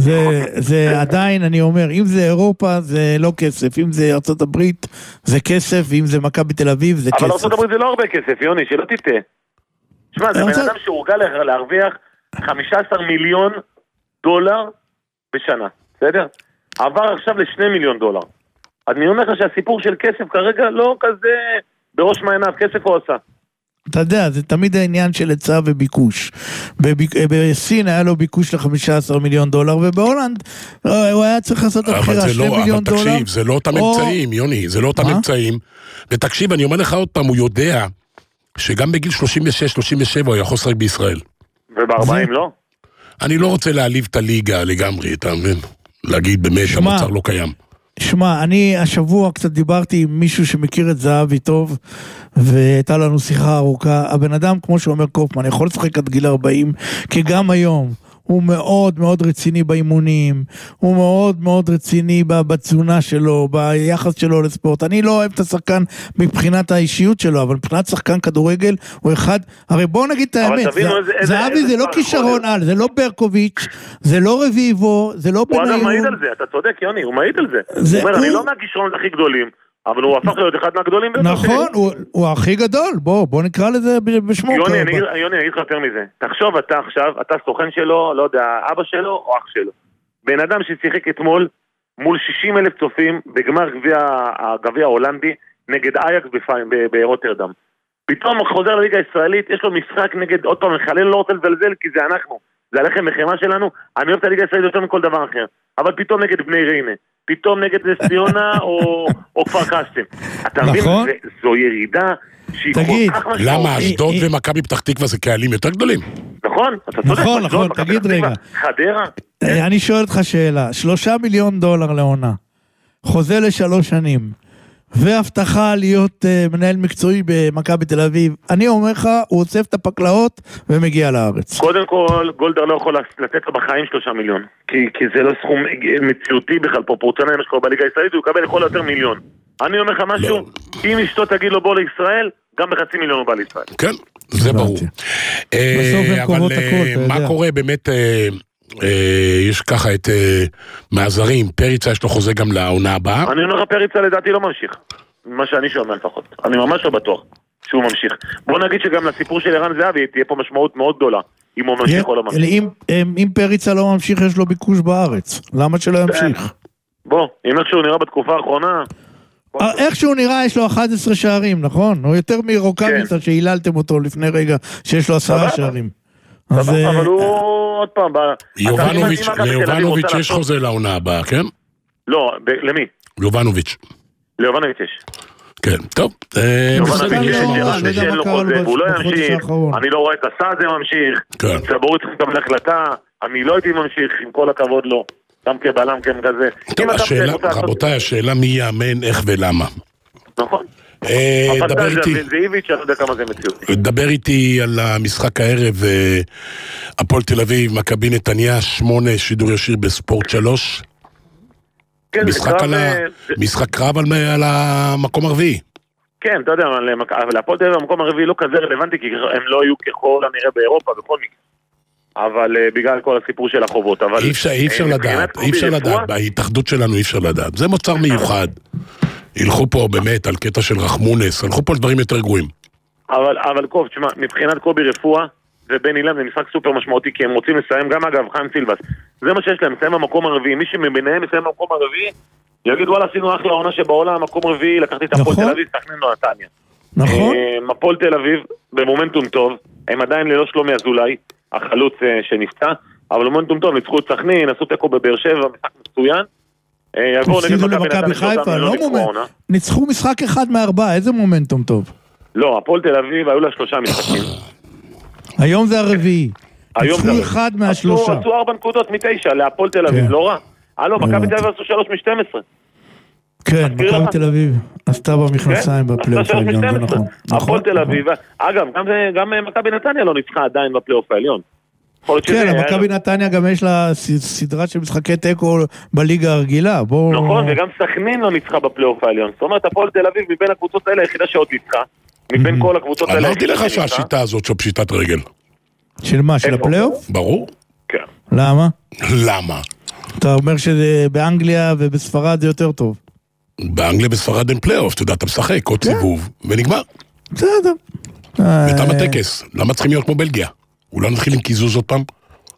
זה עדיין, אני אומר, אם זה אירופה זה לא כסף, אם זה ארצות הברית זה כסף, ואם זה מכבי תל אביב זה כסף. אבל ארצות הברית זה לא הרבה כסף, יוני, שלא תטעה. שמע, זה בן אדם שהורגל להרוויח חמישה עשר מיליון דולר בשנה, בסדר? עבר עכשיו לשני מיליון דולר. אני אומר לך שהסיפור של כסף כרגע לא כזה בראש מעייניו, כסף הוא עושה. אתה יודע, זה תמיד העניין של היצע וביקוש. בסין היה לו ביקוש ל-חמישה עשר מיליון דולר, ובהולנד הוא היה צריך לעשות את הבחירה, שני מיליון דולר. אבל תקשיב, זה לא אותם אמצעים, יוני, זה לא אותם אמצעים. ותקשיב, אני אומר לך עוד פעם, הוא יודע שגם בגיל שלושים ושש שלושים ושבע הוא יכול לשחק בישראל. וב-ארבעים לא? אני לא רוצה להעליב את הליגה לגמרי, אתה מבין? להגיד באמת שהמוצר לא קיים. שמע, אני השבוע קצת דיברתי עם מישהו שמכיר את זהבי טוב, והייתה לנו שיחה ארוכה. הבן אדם, כמו שאומר קופמן, יכול לשחק עד גיל ארבעים, כי גם היום הוא מאוד מאוד רציני באימונים, הוא מאוד מאוד רציני בתזונה שלו, ביחס שלו לספורט. אני לא אוהב את השחקן מבחינת האישיות שלו, אבל מבחינת שחקן כדורגל הוא אחד, הרי בואו נגיד את האמת, זהבי זה לא כישרון על, זה לא ברקוביץ', זה לא רביבו, זה לא בניון. הוא אדם מעיד על זה, אתה צודק יוני, הוא מעיד על זה. הוא אומר, אני לא מהכישרונות הכי גדולים, אבל הוא הפך להיות אחד מהגדולים. נכון, הוא הכי גדול, בוא נקרא לזה בשמו. יוני, אני אגיד לך יותר מזה. תחשוב, אתה עכשיו, אתה סוכן שלו, לא יודע, אבא שלו או אח שלו. בן אדם ששיחק אתמול מול שישים אלף צופים בגמר הגביע ההולנדי נגד אייקס ברוטרדם. פתאום חוזר לליגה הישראלית, יש לו משחק נגד, עוד פעם, מחלל לא רוצה לזלזל, כי זה אנחנו, זה הלחם מחימה שלנו, אני אוהב את הליגה הישראלית יותר מכל דבר אחר, אבל פתאום נגד בני ריינה, פתאום נגד ציונה או, או כפר קאסם. אתה מבין, נכון? זו ירידה שהיא תגיד, כל כך משמעותית. למה, אשדוד ומכבי פתח תקווה זה קהלים יותר גדולים? נכון, אתה צודק. נכון, נכון, תגיד רגע. חדרה? אני שואל אותך שאלה, שלושה מיליון דולר לעונה, חוזה לשלוש שנים, והבטחה להיות uh, מנהל מקצועי במכבי תל אביב, אני אומר לך, הוא עוצב את הפקלאות ומגיע לארץ. קודם כל, גולדר לא יכול לתת לו בחיים שלושה מיליון, כי, כי זה לא סכום מציאותי בכלל, פרופורציונלי מה שקורה בליגה הישראלית, הוא יקבל לכל יותר מיליון. אני אומר לך משהו, אם אשתו תגיד לו בוא לישראל, גם בחצי מיליון הוא בא לישראל. כן, זה ברור. אבל מה קורה באמת... יש ככה את מעזרים, פריצה יש לו חוזה גם לעונה הבאה. אני אומר לך, פריצה לדעתי לא ממשיך, מה שאני שומע לפחות, אני ממש לא בטוח שהוא ממשיך. בוא נגיד שגם לסיפור של ערן זהבי תהיה פה משמעות מאוד גדולה, אם הוא ממשיך או לא ממשיך. אם פריצה לא ממשיך יש לו ביקוש בארץ, למה שלא ימשיך? בוא, אם איך שהוא נראה בתקופה האחרונה, איך שהוא נראה יש לו אחד עשר שערים, נכון? הוא יותר מרוקאביצה שהיללתם אותו לפני רגע שיש לו עשרה שערים. אבל הוא עוד פעם, ליובנוביץ' יש חוזה לעונה הבאה, כן? לא, למי? ליובנוביץ'. ליובנוביץ' יש. כן, טוב. הוא לא ימשיך, אני לא רואה את הסעד ממשיך, סבורי צריך לקבל החלטה, אני לא הייתי ממשיך, עם כל הכבוד לו, גם כבלם, כן כזה. טוב, רבותיי, השאלה מי יאמן, איך ולמה. נכון. דבר איתי, דבר איתי על המשחק הערב, הפועל תל אביב, מכבי נתניה, שמונה, שידור ישיר בספורט שלוש. משחק קרב על המקום הרביעי. כן, אתה יודע, אבל הפועל תל אביב המקום הרביעי לא כזה רלוונטי, כי הם לא היו ככל הנראה באירופה בכל מקרה. אבל בגלל כל הסיפור של החובות. אי אפשר לדעת, אי אפשר לדעת, בהתאחדות שלנו אי אפשר לדעת. זה מוצר מיוחד. ילכו פה באמת על קטע של רחמונס, הלכו פה על דברים יותר גרועים. אבל, אבל קוב, תשמע, מבחינת קובי רפואה ובן אילם זה משחק סופר משמעותי, כי הם רוצים לסיים, גם אגב, חיים סילבס. זה מה שיש להם, לסיים במקום הרביעי. מי שמביניהם לסיים במקום הרביעי, יגיד, וואלה, עשינו אחלה עונה שבעולם, מקום רביעי, לקחתי את הפועל תל אביב, סכנין לו נתניה. נכון. הפועל תל אביב, במומנטום טוב, הם עדיין ללא שלומי אזולאי, החלוץ שנפצע, אבל במומנטום טוב, ניצחו את סכנין, עשו תיקו בבאר שבע, משחק מצוין. הפסידו למכבי חיפה, לא מומנטום. ניצחו משחק אחד מארבעה, איזה מומנטום טוב. לא, הפועל תל אביב היו לה שלושה משחקים. היום זה הרביעי. ניצחו אחד מהשלושה. עשו ארבע נקודות מתשע, להפועל תל אביב, לא רע. הלו, מכבי תל אביב עשו שלוש משתים עשרה. כן, מכבי תל אביב עשתה במכנסיים בפלייאוף העליון, זה נכון. הפועל תל אביב, אגב, גם מכבי נתניה לא ניצחה עדיין בפלייאוף העליון. כן, מכבי נתניה גם יש לה סדרה של משחקי טקו בליגה הרגילה. נכון, וגם סכנין לא ניצחה בפלייאוף העליון. זאת אומרת, הפועל תל אביב מבין הקבוצות האלה היחידה שעוד ניצחה. מבין כל הקבוצות האלה היחידה שניצחה. אמרתי לך שהשיטה הזאת של פשיטת רגל. של מה? של הפלייאוף? ברור. כן. למה? למה? אתה אומר שבאנגליה ובספרד זה יותר טוב. באנגליה ובספרד אין פלייאוף, אתה יודע, אתה משחק, עוד סיבוב, ונגמר. בסדר. ותם הטקס, למה צריכים להיות כמו בלגיה? אולי נתחיל עם קיזוז עוד פעם?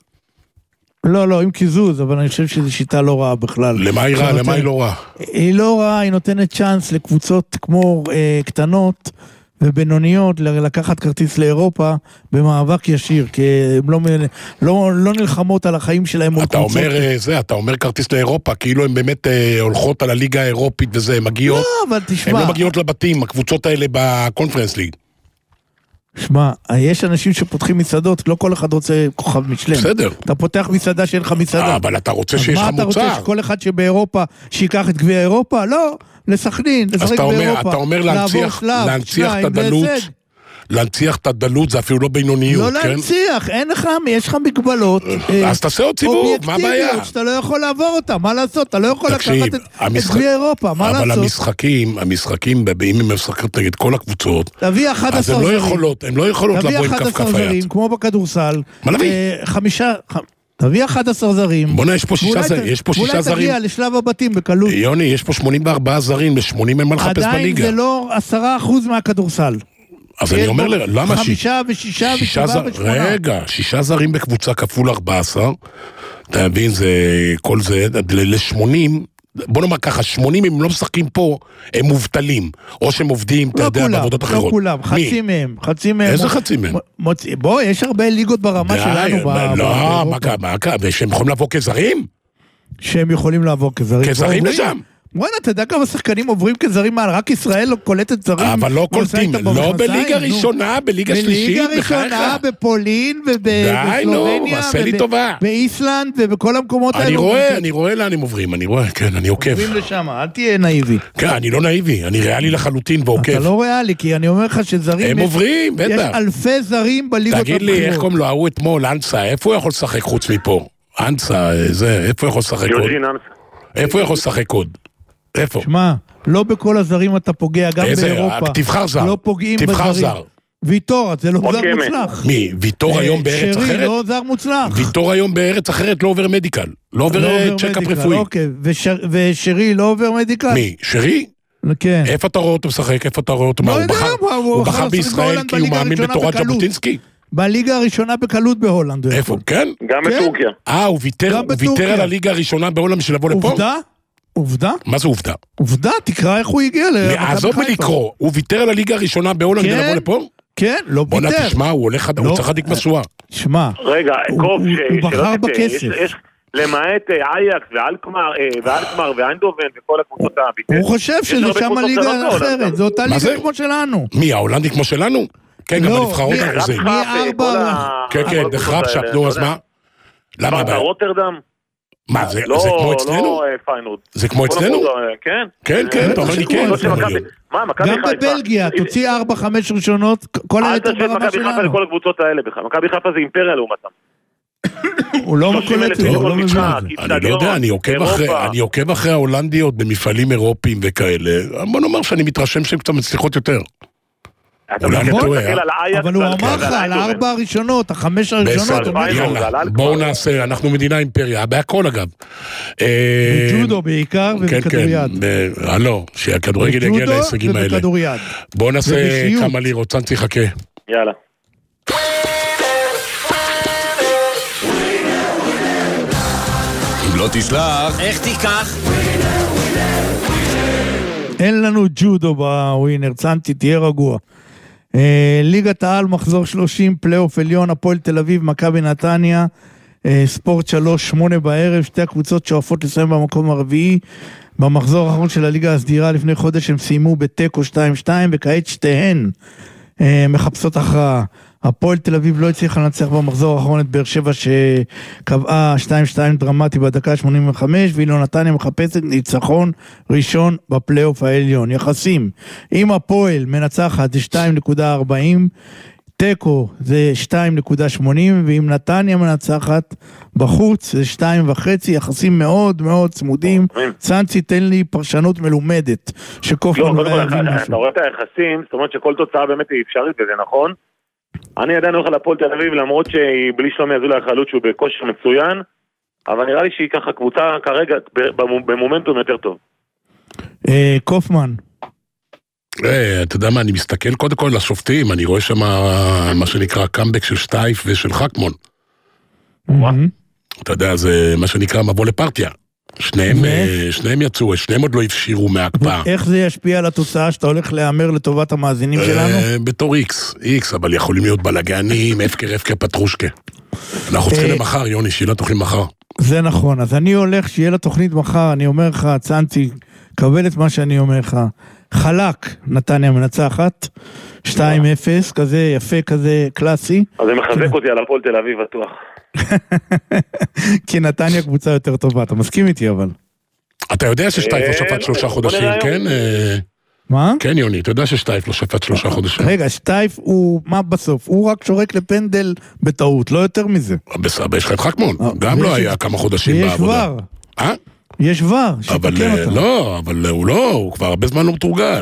לא, לא, עם קיזוז, אבל אני חושב שזו שיטה לא רעה בכלל. למה היא רעה? למה היא לא רעה? היא לא רעה, היא נותנת צ'אנס לקבוצות כמו אה, קטנות ובינוניות לקחת כרטיס לאירופה במאבק ישיר, כי הן לא, לא, לא נלחמות על החיים שלהם. אתה אומר זה, אתה אומר כרטיס לאירופה, כאילו הן באמת אה, הולכות על הליגה האירופית וזה, הן מגיעות, לא, אבל תשמע. הן לא מגיעות לבתים, הקבוצות האלה בקונפרנס ליג. שמע, יש אנשים שפותחים מסעדות, לא כל אחד רוצה כוכב משלם. בסדר. אתה פותח מסעדה שאין לך מסעדה. אבל אתה רוצה שיש לך מוצר. מה אתה רוצה שכל אחד שבאירופה, שיקח את גביע אירופה? לא, לסכנין, לשחק באירופה. אתה אומר להנציח, להנציח את הדלות, להנציח את הדלות, זה אפילו לא בינוניות, לא כן? לא להנציח, אין לך, יש לך מגבלות. אז תעשה עוד סיבוב, מה הבעיה? אובייקטיביות, שאתה לא יכול לעבור אותה, מה לעשות? אתה לא יכול לקחת את גביע אירופה, מה לעשות? אבל המשחקים, המשחקים, אם הם משחקות נגד כל הקבוצות, תביא אחד עשר זרים. אז הן לא יכולות, הן לא יכולות לבוא עם כף כף היד. כמו בכדורסל. מה נביא? חמישה, תביא אחד עשר זרים. בוא נה, יש פה שישה זרים. יש פה שישה זרים. ואולי תגיע לשלב הבתים בקלות. יוני, יש פה שמונים וארבעה זרים, ל-שמונים אין מה לחפש בליגה. עדיין זה לא עשרה אחוז מהכדורסל. אז אני אומר, למה חמישה ושישה ושבעה ושמונה. רגע, שישה זרים בקבוצה כפול ארבע עשרה, אתה מבין, זה, כל זה, ל-שמונים, בוא נאמר ככה, שמונים הם לא משחקים פה, הם מובטלים, או שהם עובדים, אתה יודע, בעבודות אחרות. לא כולם, חצי מהם, חצי מהם. איזה חצי מהם? בוא, יש הרבה ליגות ברמה שלנו. לא, מה קרה, ושהם יכולים לבוא כזרים? שהם יכולים לבוא כזרים. כזרים לשם. וואלה, אתה יודע כמה שחקנים עוברים כזרים מעל, רק ישראל לא קולטת זרים. אבל לא קולטים, לא בליגה ראשונה, בליגה שלישית. בליגה ראשונה, בפולין, ובסלובניה, באיסלנד, ובכל המקומות האלו. אני רואה, אני רואה לאן הם עוברים, אני רואה, כן, אני עוקב. עוברים לשם, אל תהיה נאיבי. כן, אני לא נאיבי, אני ריאלי לחלוטין ועוקב. אתה לא ריאלי, כי אני אומר לך שזרים... הם עוברים, בטח. יש אלפי זרים בליגות תגיד לי, איך קוראים לו, ההוא אתמול, אנסה, איפה הוא יכול לשחק חוץ מפה? אנסה, זה, איפה הוא יכול לשחק עוד? איפה הוא יכול לשחק עוד? איפה? שמע, לא בכל הזרים אתה פוגע, גם באירופה. תבחר זר. לא פוגעים תבחר בזרים. זר. ויטור, זה לא זר מוצלח. מי? ויטור היום בארץ אחרת? שרי לא זר מוצלח. ויטור היום בארץ אחרת לא עובר מדיקל. לא עובר צ'קאפ רפואי. אוקיי, ושרי לא עובר מדיקל? מי? שרי? כן. איפה אתה רואה אותו משחק? איפה אתה רואה אותו? לא יודע, הוא בחר בישראל כי הוא מאמין בתורת ז'בוטינסקי? בליגה הראשונה בקלות בהולנד. איפה? כן? גם בטורקיה. אה, הוא ויתר על הליגה הראשונה בהולנד בשביל לבוא לפה? עובדה? עובדה? מה זה עובדה? עובדה, תקרא איך הוא הגיע למכבי חיפה. עזוב מלקרוא, הוא ויתר על הליגה הראשונה בהולנד כדי לבוא לפה? כן, לא ויתר. בוא נה, תשמע, הוא הולך, הוא צריך להדיק מסוע. שמע, רגע, קוף, הוא בחר בכסף. למעט אייקס ואלקמר ואיינדובן וכל הקבוצות הביטל. הוא חושב שזה שם הליגה אחרת, זו אותה ליגה כמו שלנו. מי, ההולנדי כמו שלנו? כן, גם הנבחרות אחוזים. מי ארבע? כן, כן, דחרב שפנו, אז מה? למה? רוטרדם? מה, זה כמו אצלנו? לא פיינורד. זה כמו אצלנו? כן. כן, כן, אתה אומר לי כן. גם בבלגיה, תוציא ארבע, חמש ראשונות, כל היתר ברמה שלנו. אל תשווה מכבי חיפה לכל הקבוצות האלה בכלל. מכבי חיפה זה אימפריה לעומתם. הוא לא מקולט, הוא לא מבין. אני לא יודע, אני עוקב אחרי ההולנדיות במפעלים אירופיים וכאלה. בוא נאמר שאני מתרשם שהן קצת מצליחות יותר. אבל הוא אמר לך על הארבע הראשונות, החמש הראשונות. בואו נעשה, אנחנו מדינה אימפריה, בהכל אגב. בג'ודו בעיקר ובכדוריד. לא, שהכדורגל יגיע להישגים האלה. בואו נעשה כמה לירות, צנצי חכה. יאללה. אם לא תשלח, איך תיקח? אין לנו ג'ודו בווינר, צנצי, תהיה רגוע. ליגת העל, מחזור שלושים, פלייאוף עליון, הפועל תל אביב, מכבי נתניה, ספורט שלוש, שמונה בערב, שתי הקבוצות שואפות לסיים במקום הרביעי. במחזור האחרון של הליגה הסדירה לפני חודש הם סיימו בטקו שתיים שתיים, וכעת שתיהן מחפשות הכרעה. הפועל תל אביב לא הצליחה לנצח במחזור האחרון את באר שבע שקבעה שתיים שתיים דרמטי בדקה שמונים וחמש, ואילו נתניה מחפשת ניצחון ראשון בפלייאוף העליון. יחסים, אם הפועל מנצחת זה שתיים נקודה ארבעים, טקו זה שתיים נקודה שמונים, ואם נתניה מנצחת בחוץ זה שתיים וחצי, יחסים מאוד מאוד צמודים. צנצי, תן לי פרשנות מלומדת שקופמן אולי יבין משהו. אתה רואה את היחסים, זאת אומרת שכל תוצאה באמת היא אפשרית וזה נכון. אני עדיין הולך לפועל תל אביב, למרות שהיא בלי שלומי אזולאי החלוץ שהוא בכושר מצוין, אבל נראה לי שהיא ככה קבוצה כרגע במומנטום יותר טוב. קופמן. אתה יודע מה, אני מסתכל קודם כל לשופטים, אני רואה שם מה שנקרא קאמבק של שטייף ושל חכמון. אתה יודע, זה מה שנקרא מבוא לפרטיה. שניהם, שניהם יצאו, שניהם עוד לא הפשירו מהקפאה. איך זה ישפיע על התוצאה שאתה הולך להאמר לטובת המאזינים שלנו? בתור איקס, איקס, אבל יכולים להיות בלגנים, אפקר, אפקר, פטרושקה. אנחנו צריכים למחר, יוני, שיהיה לתוכנית מחר. זה נכון, אז אני הולך שיהיה לתוכנית מחר, אני אומר לך, צנצי, קבל את מה שאני אומר לך. חלק, נתניה מנצחת, שתיים אפס, כזה יפה, כזה קלאסי. אז זה מחזק אותי על הפועל תל אביב, בטוח. כי נתניה קבוצה יותר טובה, אתה מסכים איתי אבל? אתה יודע ששטייף לא שפט שלושה חודשים, כן? מה? כן יוני, אתה יודע ששטייף לא שפט שלושה חודשים. רגע, שטייף הוא, מה בסוף? הוא רק שורק לפנדל בטעות, לא יותר מזה. בסדר, יש לך את חכמון, גם לא היה כמה חודשים בעבודה. יש ור. אה? יש ור, אבל לא, אבל הוא לא, הוא כבר הרבה זמן לא מתורגל.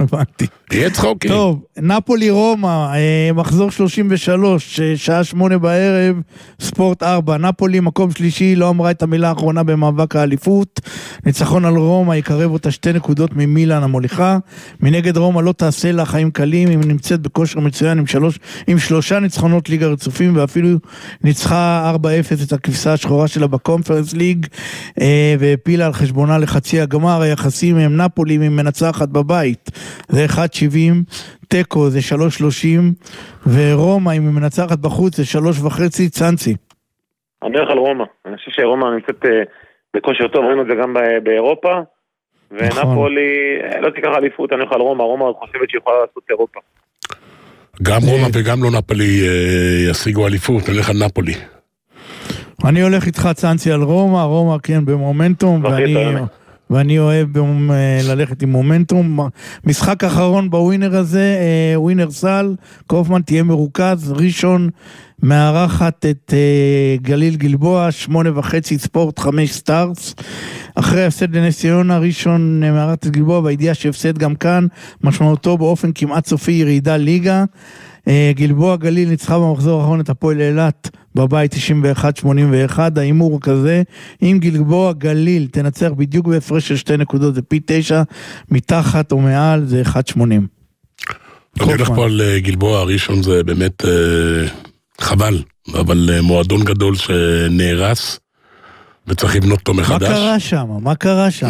הבנתי. יהיה צחוקים. טוב, נפולי רומא, מחזור שלושים ושלוש, שעה שמונה בערב, ספורט ארבע. נפולי מקום שלישי, לא אמרה את המילה האחרונה במאבק האליפות. ניצחון על רומא יקרב אותה שתי נקודות ממילאן המוליכה. מנגד רומא לא תעשה לה חיים קלים, אם נמצאת בכושר מצוין עם, שלוש, עם שלושה ניצחונות ליגה רצופים, ואפילו ניצחה ארבע אפס את הכבשה השחורה שלה בקונפרנס ליג, והפילה על חשבונה לחצי הגמר. היחסים הם נפולי עם מנצחת בבית, זה אחד שבעים, טקו זה שלוש שלושים, ורומא עם מנצחת בחוץ זה שלוש וחצי. צאנצי. אני הולך על רומא, אני חושב שרומא נמצאת בכושר טוב, ראינו את זה גם באירופה, ונפולי לא תיקח אליפות, אני הולך על רומא, רומא חושבת שיכולה לעשות אירופה. גם רומא וגם לא נפולי ישיגו אליפות, אני הולך על נפולי. אני הולך איתך צאנצי על רומא, רומא כן במומנטום, ואני... ואני אוהב ללכת עם מומנטום. משחק אחרון בווינר הזה, ווינר סל, קופמן תהיה מרוכז, ראשון מארחת את גליל גלבוע, שמונה וחצי ספורט, חמש סטארס. אחרי הפסד לנס ציונה, ראשון מארחת את גלבוע, והידיעה שהפסד גם כאן, משמעותו באופן כמעט סופי ירידה ליגה. גלבוע גליל ניצחה במחזור האחרון את הפועל אילת בבית תשעים ואחת שמונים ואחת. האימור כזה, אם גלבוע גליל תנצח בדיוק בהפרש של שתי נקודות זה פי תשע, מתחת או מעל זה אחד שמונים. אני הולך פה על גלבוע, הראשון זה באמת חבל, אבל מועדון גדול שנהרס וצריך לבנות אותו מחדש. מה קרה שם? מה קרה שם?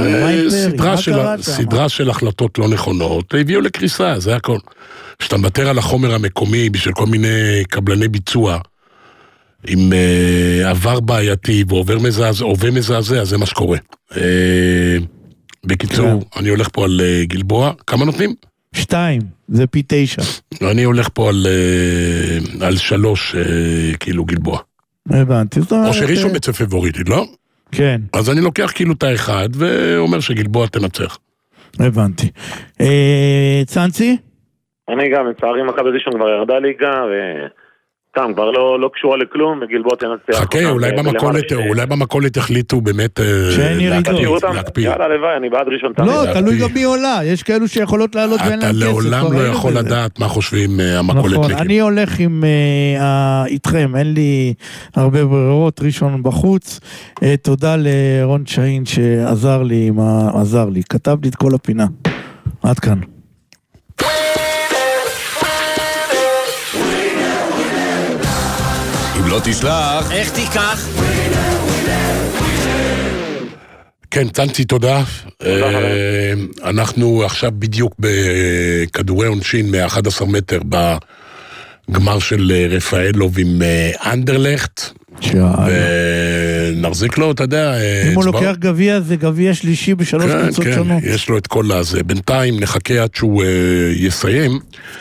סדרה של החלטות לא נכונות הביאו לקריסה, זה הכל. כשאתה מוותר על החומר המקומי בשביל כל מיני קבלני ביצוע עם uh, עבר בעייתי ועובר מזעזע, עובר מזעזע, זה מה שקורה. Uh, בקיצור, yeah. אני הולך פה על uh, גלבוע, כמה נותנים? שתיים, זה פי תשע. אני הולך פה על, uh, על שלוש, uh, כאילו גלבוע. הבנתי. או שראשון בצע פבוריטית, לא? כן. אז אני לוקח כאילו את האחד ואומר שגלבוע תנצח. הבנתי. Uh, צאנצי? אני גם, לצערי מכבי ראשון כבר ירדה ליגה, ותם כבר לא, לא קשורה לכלום, וגלבוע תנצח. חכה, אולי במקולת, אולי במקולת החליטו באמת להקפיא. יאללה, לוואי, אני בעד ראשון. לא, תלוי גם מי עולה, יש כאלו שיכולות לעלות ואין להם כסף. אתה לעולם לא יכול לדעת מה חושבים המקולת. נכון, אני הולך איתכם, אין לי הרבה ברירות, ראשון בחוץ. תודה לרון שיין שעזר לי, עזר לי, כתב לי את כל הפינה. עד כאן. לא תשלח, איך תיקח? כן, צאנצי, תודה. אנחנו עכשיו בדיוק בכדורי עונשין מ-אחד עשר מטר בגמר של רפאלוב עם אנדרלכט, ונרזיק לו, אתה יודע, אם הוא לוקח גביע, זה גביע שלישי בשלוש קבוצות שונות. כן, יש לו את כל הזה. בינתיים נחכה עד שהוא יסיים,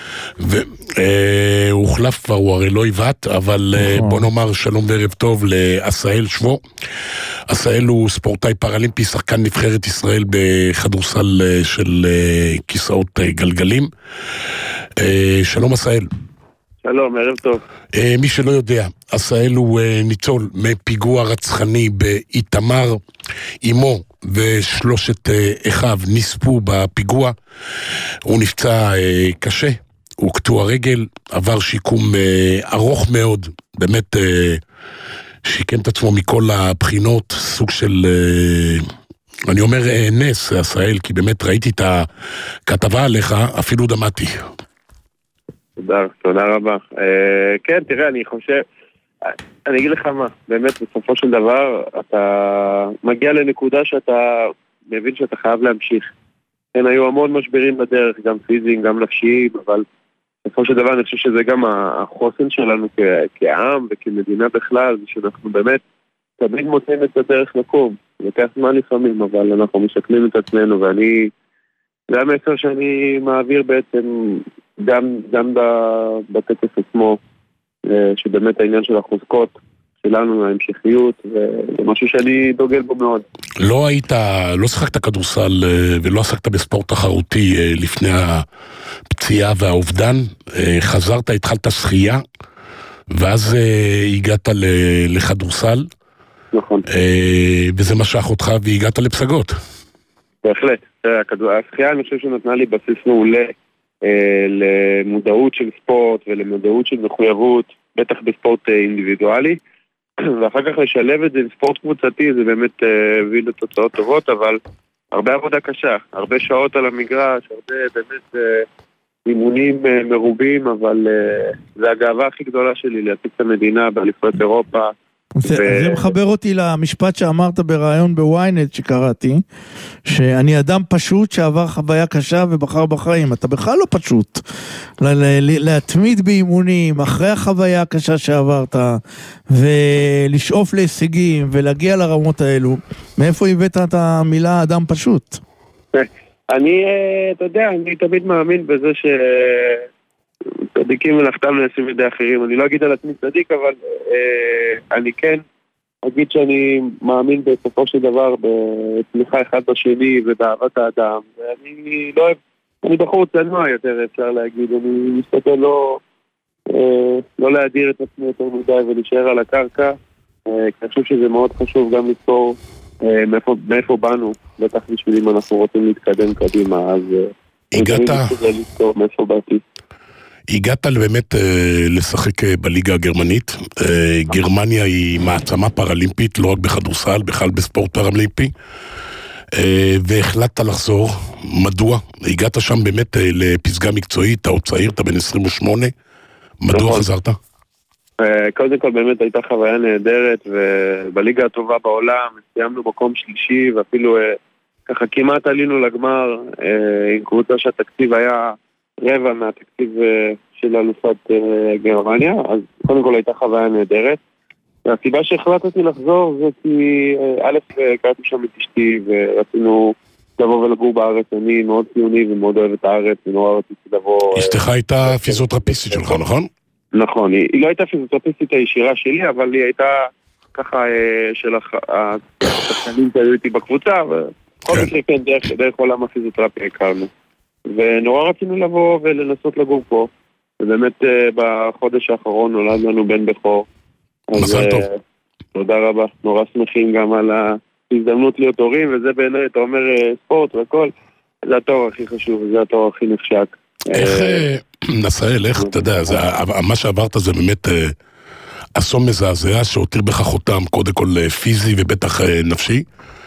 והוא הוחלף כבר, הוא הרי לא יבט, אבל בוא נאמר שלום וערב טוב לעשאל שבו. עשאל הוא ספורטאי פראלימפי, שחקן נבחרת ישראל בכדורסל של כיסאות גלגלים. שלום עשאל. שלום, ערב טוב. מי שלא יודע, עשאל הוא ניצול מפיגוע רצחני באיתמר, אמו ושלושת אחיו נספו בפיגוע, הוא נפצע קשה, הוא קטוע רגל, עבר שיקום ארוך מאוד, באמת שיקם את עצמו מכל הבחינות, סוג של, אני אומר נס עשאל, כי באמת ראיתי את הכתבה עליך, אפילו דמעתי. תודה, תודה רבה. כן, תראה, אני חושב, אני אגיד לך מה, באמת בסופו של דבר, אתה מגיע לנקודה שאתה מבין שאתה חייב להמשיך. כן, היו המון משברים בדרך, גם פיזיים, גם נפשיים, אבל בסופו של דבר אני חושב שזה גם החוסן שלנו כעם וכמדינה בכלל, שאנחנו באמת תמיד מוצאים את הדרך לקום. לקח זמן לפעמים, אבל אנחנו משקלים את עצמנו, ואני, זה המסר שאני מעביר בעצם גם, גם בטקס עצמו, שבאמת העניין של החוזקות שלנו, ההמשכיות, וזה משהו שאני דוגל בו מאוד. לא היית, לא שחקת כדורסל ולא עסקת בספורט תחרותי לפני הפציעה והאובדן, חזרת, התחלת שחייה, ואז הגעת לכדורסל. נכון. וזה משך אותך והגעת לפסגות. בהחלט, השחייה אני חושב שנתנה לי בסיס מעולה למודעות של ספורט ולמודעות של מחויבות, בטח בספורט אינדיבידואלי, ואחר כך לשלב את זה בספורט קבוצתי, זה באמת הביא לתוצאות טובות, אבל הרבה עבודה קשה, הרבה שעות על המגרש, הרבה באמת אימונים מרובים, אבל זה הגאווה הכי גדולה שלי להציג את המדינה באליפויות אירופה. זה, ו... זה מחבר אותי למשפט שאמרת ברעיון בוויינט שקראתי, שאני אדם פשוט שעבר חוויה קשה ובחר בחיים. אתה בכלל לא פשוט להתמיד באימונים אחרי החוויה הקשה שעברת ולשאוף להישגים ולהגיע לרמות האלו. מאיפה הבאת את המילה אדם פשוט? אני, אתה יודע, אני תמיד מאמין בזה ש... צדיקים מלאכתם נעשים בידי אחרים. אני לא אגיד על עצמי צדיק, אבל אה, אני כן אגיד שאני מאמין בסופו של דבר בתמיכה אחד בשני ובאהבת האדם. ואני לא אוהב, אני בחור צנוע יותר, אפשר להגיד. אני מסתכל לא, אה, לא להדיר את עצמי יותר מדי ולהישאר על הקרקע. אה, אני חושב שזה מאוד חשוב גם לזכור אה, מאיפה, מאיפה באנו, בטח בשביל אם אנחנו רוצים להתקדם קדימה. אז הגעת... אני חושב לזכור מאיפה באתי. הגעת באמת לשחק בליגה הגרמנית. גרמניה היא מעצמה פרלימפית, לא רק בכדורסל, בכלל בספורט פרלימפי. והחלטת לחזור. מדוע? הגעת שם באמת לפסגה מקצועית, אתה עוד צעיר, אתה בן עשרים ושמונה. מדוע חזרת? קודם כל באמת הייתה חוויה נהדרת, ובליגה הטובה בעולם סיימנו מקום שלישי, ואפילו ככה כמעט עלינו לגמר עם קבוצה שהתקציב היה רבע מהתקציב של אלופת גרמניה. אז קודם כל הייתה חוויה נהדרת, והסיבה שהחלטתי לחזור זה כי א' קראתי שם את אשתי ורצינו לבוא ולגור בארץ. אני מאוד ציוני ומאוד אוהב את הארץ ונורא רציתי לבוא. אשתך הייתה פיזיותרפיסטית שלך, נכון? נכון, היא לא הייתה פיזיותרפיסטית הישירה שלי, אבל היא הייתה ככה של השחקנים שהיו איתי בקבוצה, וכל מקרה כן דרך עולם הפיזיותרפיה הכרנו. ונורא רצינו לבוא ולנסות לגור פה, ובאמת בחודש האחרון נולד לנו בן בכור. מזל טוב. תודה רבה, נורא שמחים גם על ההזדמנות להיות הורים, וזה בעיניי, אתה אומר ספורט והכל, זה התואר הכי חשוב, זה התואר הכי נחשק. איך, נסאל, איך, אתה יודע, מה שעברת זה באמת אסון מזעזע, שהותיר בך חותם, קודם כל פיזי ובטח נפשי.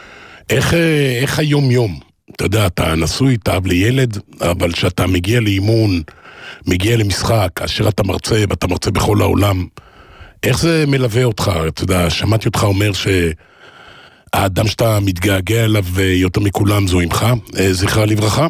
איך היום יום? אתה יודע, אתה נשוי, אתה אב לילד, אבל כשאתה מגיע לאימון, מגיע למשחק, כאשר אתה מרצה, ואתה מרצה בכל העולם, איך זה מלווה אותך? אתה יודע, שמעתי אותך אומר שהאדם שאתה מתגעגע אליו יותר מכולם זו אמך, זכרה לברכה,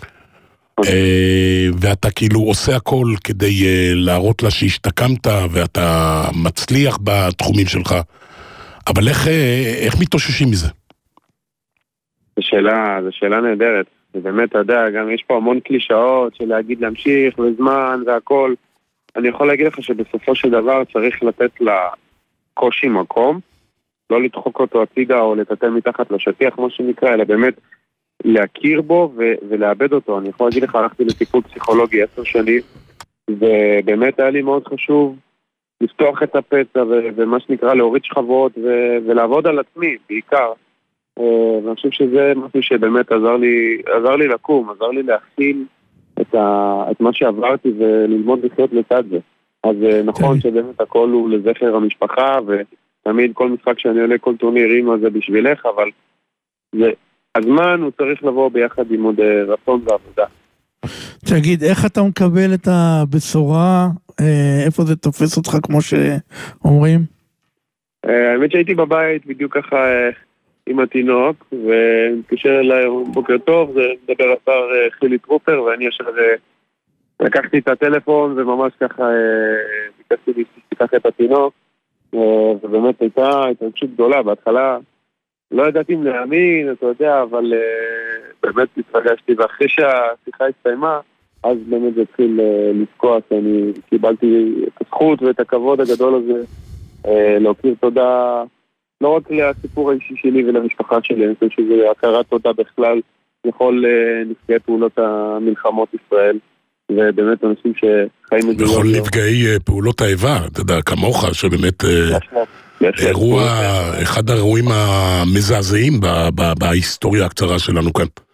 ואתה כאילו עושה הכל כדי להראות לה שהשתקמת, ואתה מצליח בתחומים שלך, אבל איך, איך מתאוששים מזה? זו שאלה, זו שאלה נהדרת. ובאמת, אתה יודע, גם יש פה המון קלישאות של להגיד להמשיך וזמן והכל. אני יכול להגיד לך שבסופו של דבר צריך לתת לקושי מקום, לא לדחוק אותו הצידה או לטטל מתחת לשטיח, כמו שנקרא, אלא באמת להכיר בו ו- ולאבד אותו. אני יכול להגיד לך, הלכתי לטיפול פסיכולוגי עשר שנים, ובאמת היה לי מאוד חשוב לפתוח את הפצע ו- ומה שנקרא להוריד שכבות ו- ולעבוד על עצמי בעיקר. ואני חושב שזה משהו שבאמת עזר לי, עזר לי לקום, עזר לי להכיל את, ה, את מה שעברתי וללמוד לחיות לצד זה. אז נכון שבאמת הכל הוא לזכר המשפחה, ותמיד כל משחק שאני עולה, כל טורנירים הזה בשבילך, אבל זה, הזמן הוא צריך לבוא ביחד עם עוד רצון ועבודה. תגיד, איך אתה מקבל את הבשורה, איפה זה תופס אותך כמו שאומרים? האמת שהייתי בבית בדיוק ככה עם התינוק, ומתקשר אליי בוקר טוב, זה מדבר השר חילי טרופר, ואני ישר לקחתי את הטלפון, וממש ככה ביקשתי לי שתיקח את התינוק, ובאמת הייתה התרגשות גדולה. בהתחלה לא ידעתי אם להאמין, אתה יודע, אבל באמת התרגשתי, ואחרי שהשיחה הסתיימה, אז באמת זה התחיל לפקוע, שאני קיבלתי את הזכות ואת הכבוד הגדול הזה, להוקיר תודה לא רק לסיפור האישי שלי ולמשפחה שלי, אני חושב שזה הכרת תודה בכלל לכל נפגעי פעולות המלחמות ישראל, ובאמת אנשים שחיים את זה. וכל נפגעי פעולות האיבה, אתה יודע, כמוך, שבאמת אירוע, אחד האירועים המזעזעים בהיסטוריה הקצרה שלנו כאן.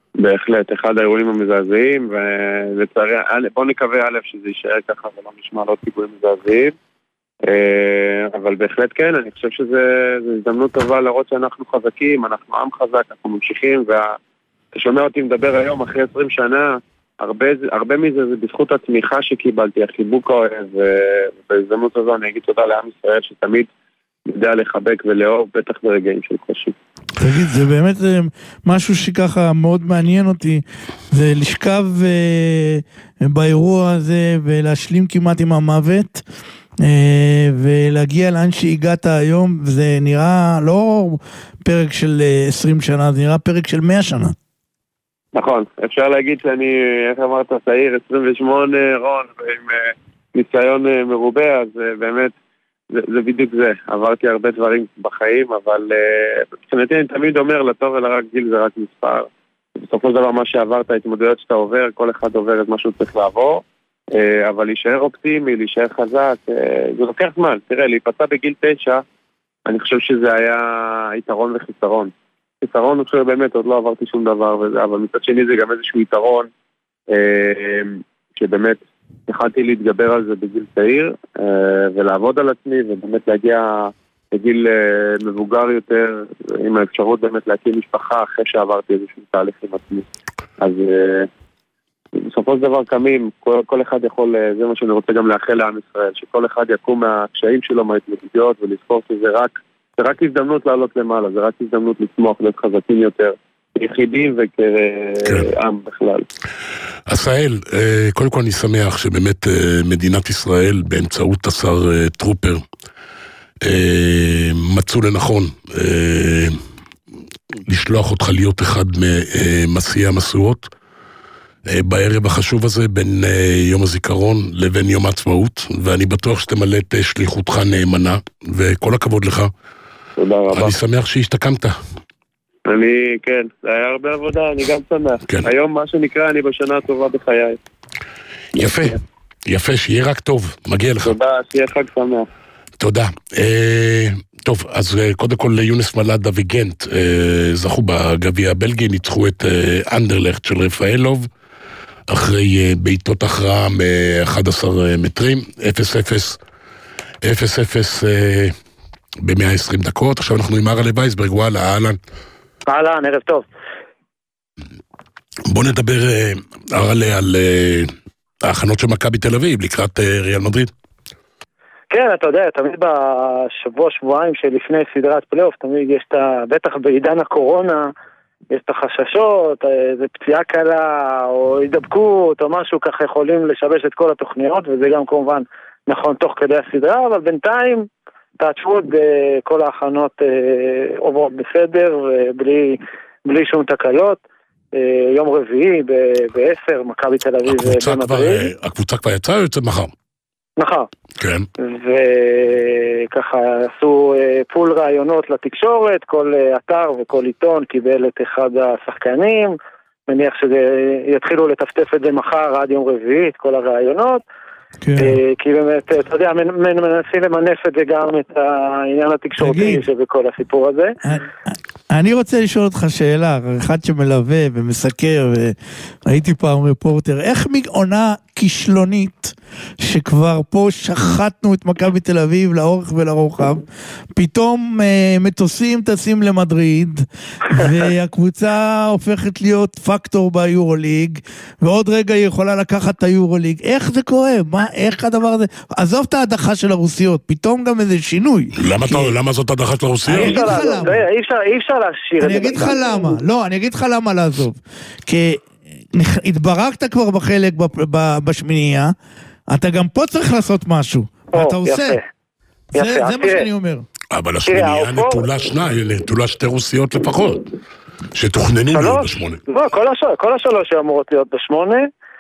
בהחלט, אחד האירועים המזעזעים, ולצערי, בוא נקווה א' שזה יישאר ככה ולא נשמע לא פיגועים מזעזעים, אבל בהחלט כן, אני חושב שזו הזדמנות טובה להראות שאנחנו חזקים, אנחנו עם חזק, אנחנו ממשיכים, ואתה שומע אותי מדבר היום אחרי עשרים שנה, הרבה, הרבה מזה זה בזכות התמיכה שקיבלתי, החיבוק האוהב, ובהזדמנות הזו אני אגיד תודה לעם ישראל שתמיד יודע לחבק ולאהוב, בטח ברגעים של קושי. תגיד, זה באמת משהו שככה מאוד מעניין אותי, זה לשכב באירוע הזה ולהשלים כמעט עם המוות, ולהגיע לאן שהגעת היום, זה נראה לא פרק של עשרים שנה, זה נראה פרק של מאה שנה. נכון, אפשר להגיד שאני, איך אמרת, צעיר, עשרים ושמונה, רון, ועם ניסיון מרובה, אז באמת זה, זה בדיוק זה. עברתי הרבה דברים בחיים, אבל מבחינתי אני תמיד אומר, לטוב ולרע גיל זה רק מספר. בסופו של דבר מה שעברת, ההתמודדויות שאתה עובר, כל אחד עובר את מה שהוא צריך לעבור, אבל להישאר אופטימי, להישאר חזק, זה לוקח זמן. תראה, להיפצע בגיל תשע, אני חושב שזה היה יתרון וחיסרון. חיסרון הוא שבאמת עוד לא עברתי שום דבר וזה, אבל מצד שני זה גם איזשהו יתרון, שבאמת יכלתי להתגבר על זה בגיל צעיר, ולעבוד על עצמי, ובאמת להגיע לגיל מבוגר יותר, עם האפשרות באמת להקים משפחה אחרי שעברתי איזשהו תהליך עם עצמי. אז בסופו של דבר קמים, כל, כל אחד יכול, זה מה שאני רוצה גם לאחל לעם ישראל, שכל אחד יקום מהקשיים שלו, מההתמודדויות, ולזכור שזה רק, זה רק הזדמנות לעלות למעלה, זה רק הזדמנות לצמוח, להיות חזקים יותר, יחידים וכעם בכלל. עשאל, קודם כל אני שמח שבאמת מדינת ישראל, באמצעות השר טרופר, מצאו לנכון לשלוח אותך להיות אחד ממסיעי המשואות, בערב החשוב הזה בין יום הזיכרון לבין יום העצמאות, ואני בטוח שתמלא את שליחותך נאמנה, וכל הכבוד לך. תודה רבה. אני שמח שהשתקמת. אני, כן, זה היה הרבה עבודה, אני גם שמח. כן. היום מה שנקרא, אני בשנה הטובה בחיי. יפה, יפה, שיהיה רק טוב, מגיע לך. תודה, שיהיה חג שמח. תודה. אה, טוב, אז קודם כל יונס מלאדה וגנט אה, זכו בגביע הבלגי, ניצחו את אה, אנדרלכט של רפאלוב, אחרי אה, בעיטות הכרעה מ-אחד עשר מטרים, אפס אפס, אפס אפס אה, ב-מאה ועשרים דקות. עכשיו אנחנו עם ארלה וייסברג, וואלה, אהלן. אהלן, ערב טוב. בוא נדבר, אה, ארלה, על אה, ההכנות של מכבי תל אביב לקראת אה, ריאל מדריד. כן, אתה יודע, תמיד בשבוע, שבועיים שלפני סדרת פלייאוף, תמיד יש את ה... בטח בעידן הקורונה, יש את החששות, איזה פציעה קלה, או הידבקות, או משהו ככה יכולים לשבש את כל התוכניות, וזה גם כמובן נכון תוך כדי הסדרה, אבל בינתיים, תעצבות, כל ההכנות עוברות בסדר, ובלי בלי שום תקלות. יום רביעי ב-עשר, מכבי תל אביב במדריד. הקבוצה כבר יצאה או יוצאת מחר? מחר. כן. וככה עשו פול רעיונות לתקשורת, כל אתר וכל עיתון קיבל את אחד השחקנים, מניח שיתחילו לטפטף את זה מחר עד יום רביעי, את כל הרעיונות, כן. כי באמת, אתה יודע, מנסים למנף את זה גם את העניין התקשורתי שבכל הסיפור הזה. אני רוצה לשאול אותך שאלה, אחד שמלווה ומסקר, והייתי פעם רפורטר, איך מעונה כישלונית, שכבר פה שחטנו את מכבי תל אביב לאורך ולרוחב, פתאום מטוסים טסים למדריד, והקבוצה הופכת להיות פקטור ביורוליג, ועוד רגע היא יכולה לקחת את היורוליג. איך זה קורה? מה, איך הדבר הזה? עזוב את ההדחה של הרוסיות, פתאום גם איזה שינוי. למה, כי... למה זאת ההדחה של הרוסיות? אני אגיד לך למה. אי אפשר להשאיר את זה. אני אגיד לך למה. לא, אני אגיד לך למה לעזוב. כי התברקת כבר בחלק בשמינייה, אתה גם פה צריך לעשות משהו. ואתה עושה. זה מה שאני אומר. אבל השמינייה נטולה שניים, נטולה שתי רוסיות לפחות. שתוכננו להיות בשמונה. לא, כל השלוש שאמורות להיות בשמונה.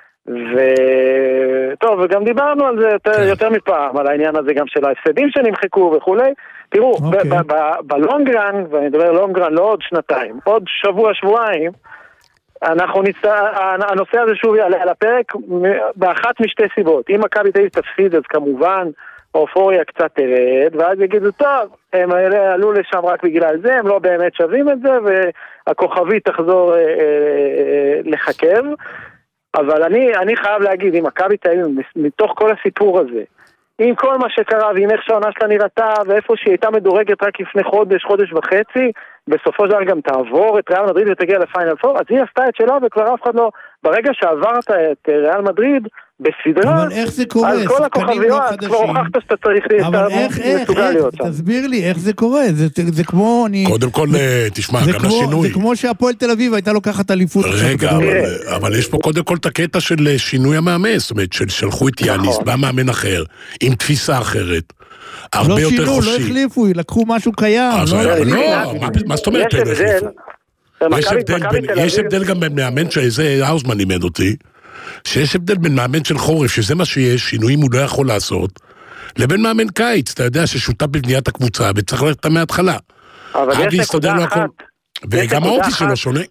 וטוב, וגם דיברנו על זה יותר, יותר מפעם, על העניין הזה גם של ההפסדים שנמחקו וכולי. תראו, okay. בלונגרן, ואני מדבר לונגרן לא עוד שנתיים, עוד שבוע, שבועיים, אנחנו נצא, הנושא הזה שוב יעלה על הפרק באחת משתי סיבות. אם מכבי תל אביב תפסיד, אז כמובן האופוריה קצת תרד, ואז יגידו, טוב, הם עלו לשם רק בגלל זה, הם לא באמת שווים את זה, והכוכבית תחזור אה, אה, לחכב. אבל אני, אני חייב להגיד, עם מכבי תל אביב, מתוך כל הסיפור הזה, עם כל מה שקרה, ועם איך שהעונה שלה נראתה, ואיפה שהיא הייתה מדורגת רק לפני חודש, חודש וחצי, בסופו של דבר גם תעבור את ריאל מדריד ותגיע לפיינל פור, אז היא עשתה את שלה וכבר אף אחד לא, ברגע שעברת את ריאל מדריד בסדרה, אבל איך זה קורה? על כל הכוכביות, כבר הוכחת שאתה צריך מסוגל להיות שם. תסביר לי, איך זה קורה? זה כמו... קודם כל, תשמע, גם השינוי. זה כמו שהפועל תל אביב הייתה לוקחת אליפות. רגע, אבל יש פה קודם כל את הקטע של שינוי המאמן, זאת אומרת, שלחו את יאניס, בא מאמן אחר, עם תפיסה אחרת. הרבה יותר חופשי. לא שינו, לא החליפו, לקחו משהו קיים. לא, מה זאת אומרת? יש הבדל גם בין מאמן שזה האוזמן לימד אותי, שיש הבדל בין מאמן של חורף, שזה מה שיש, שינויים הוא לא יכול לעשות, לבין מאמן קיץ, אתה יודע ששותף בבניית הקבוצה, וצריך ללכת מההתחלה. אבל יש נקודה אחת. וגם האופי שלו שונה.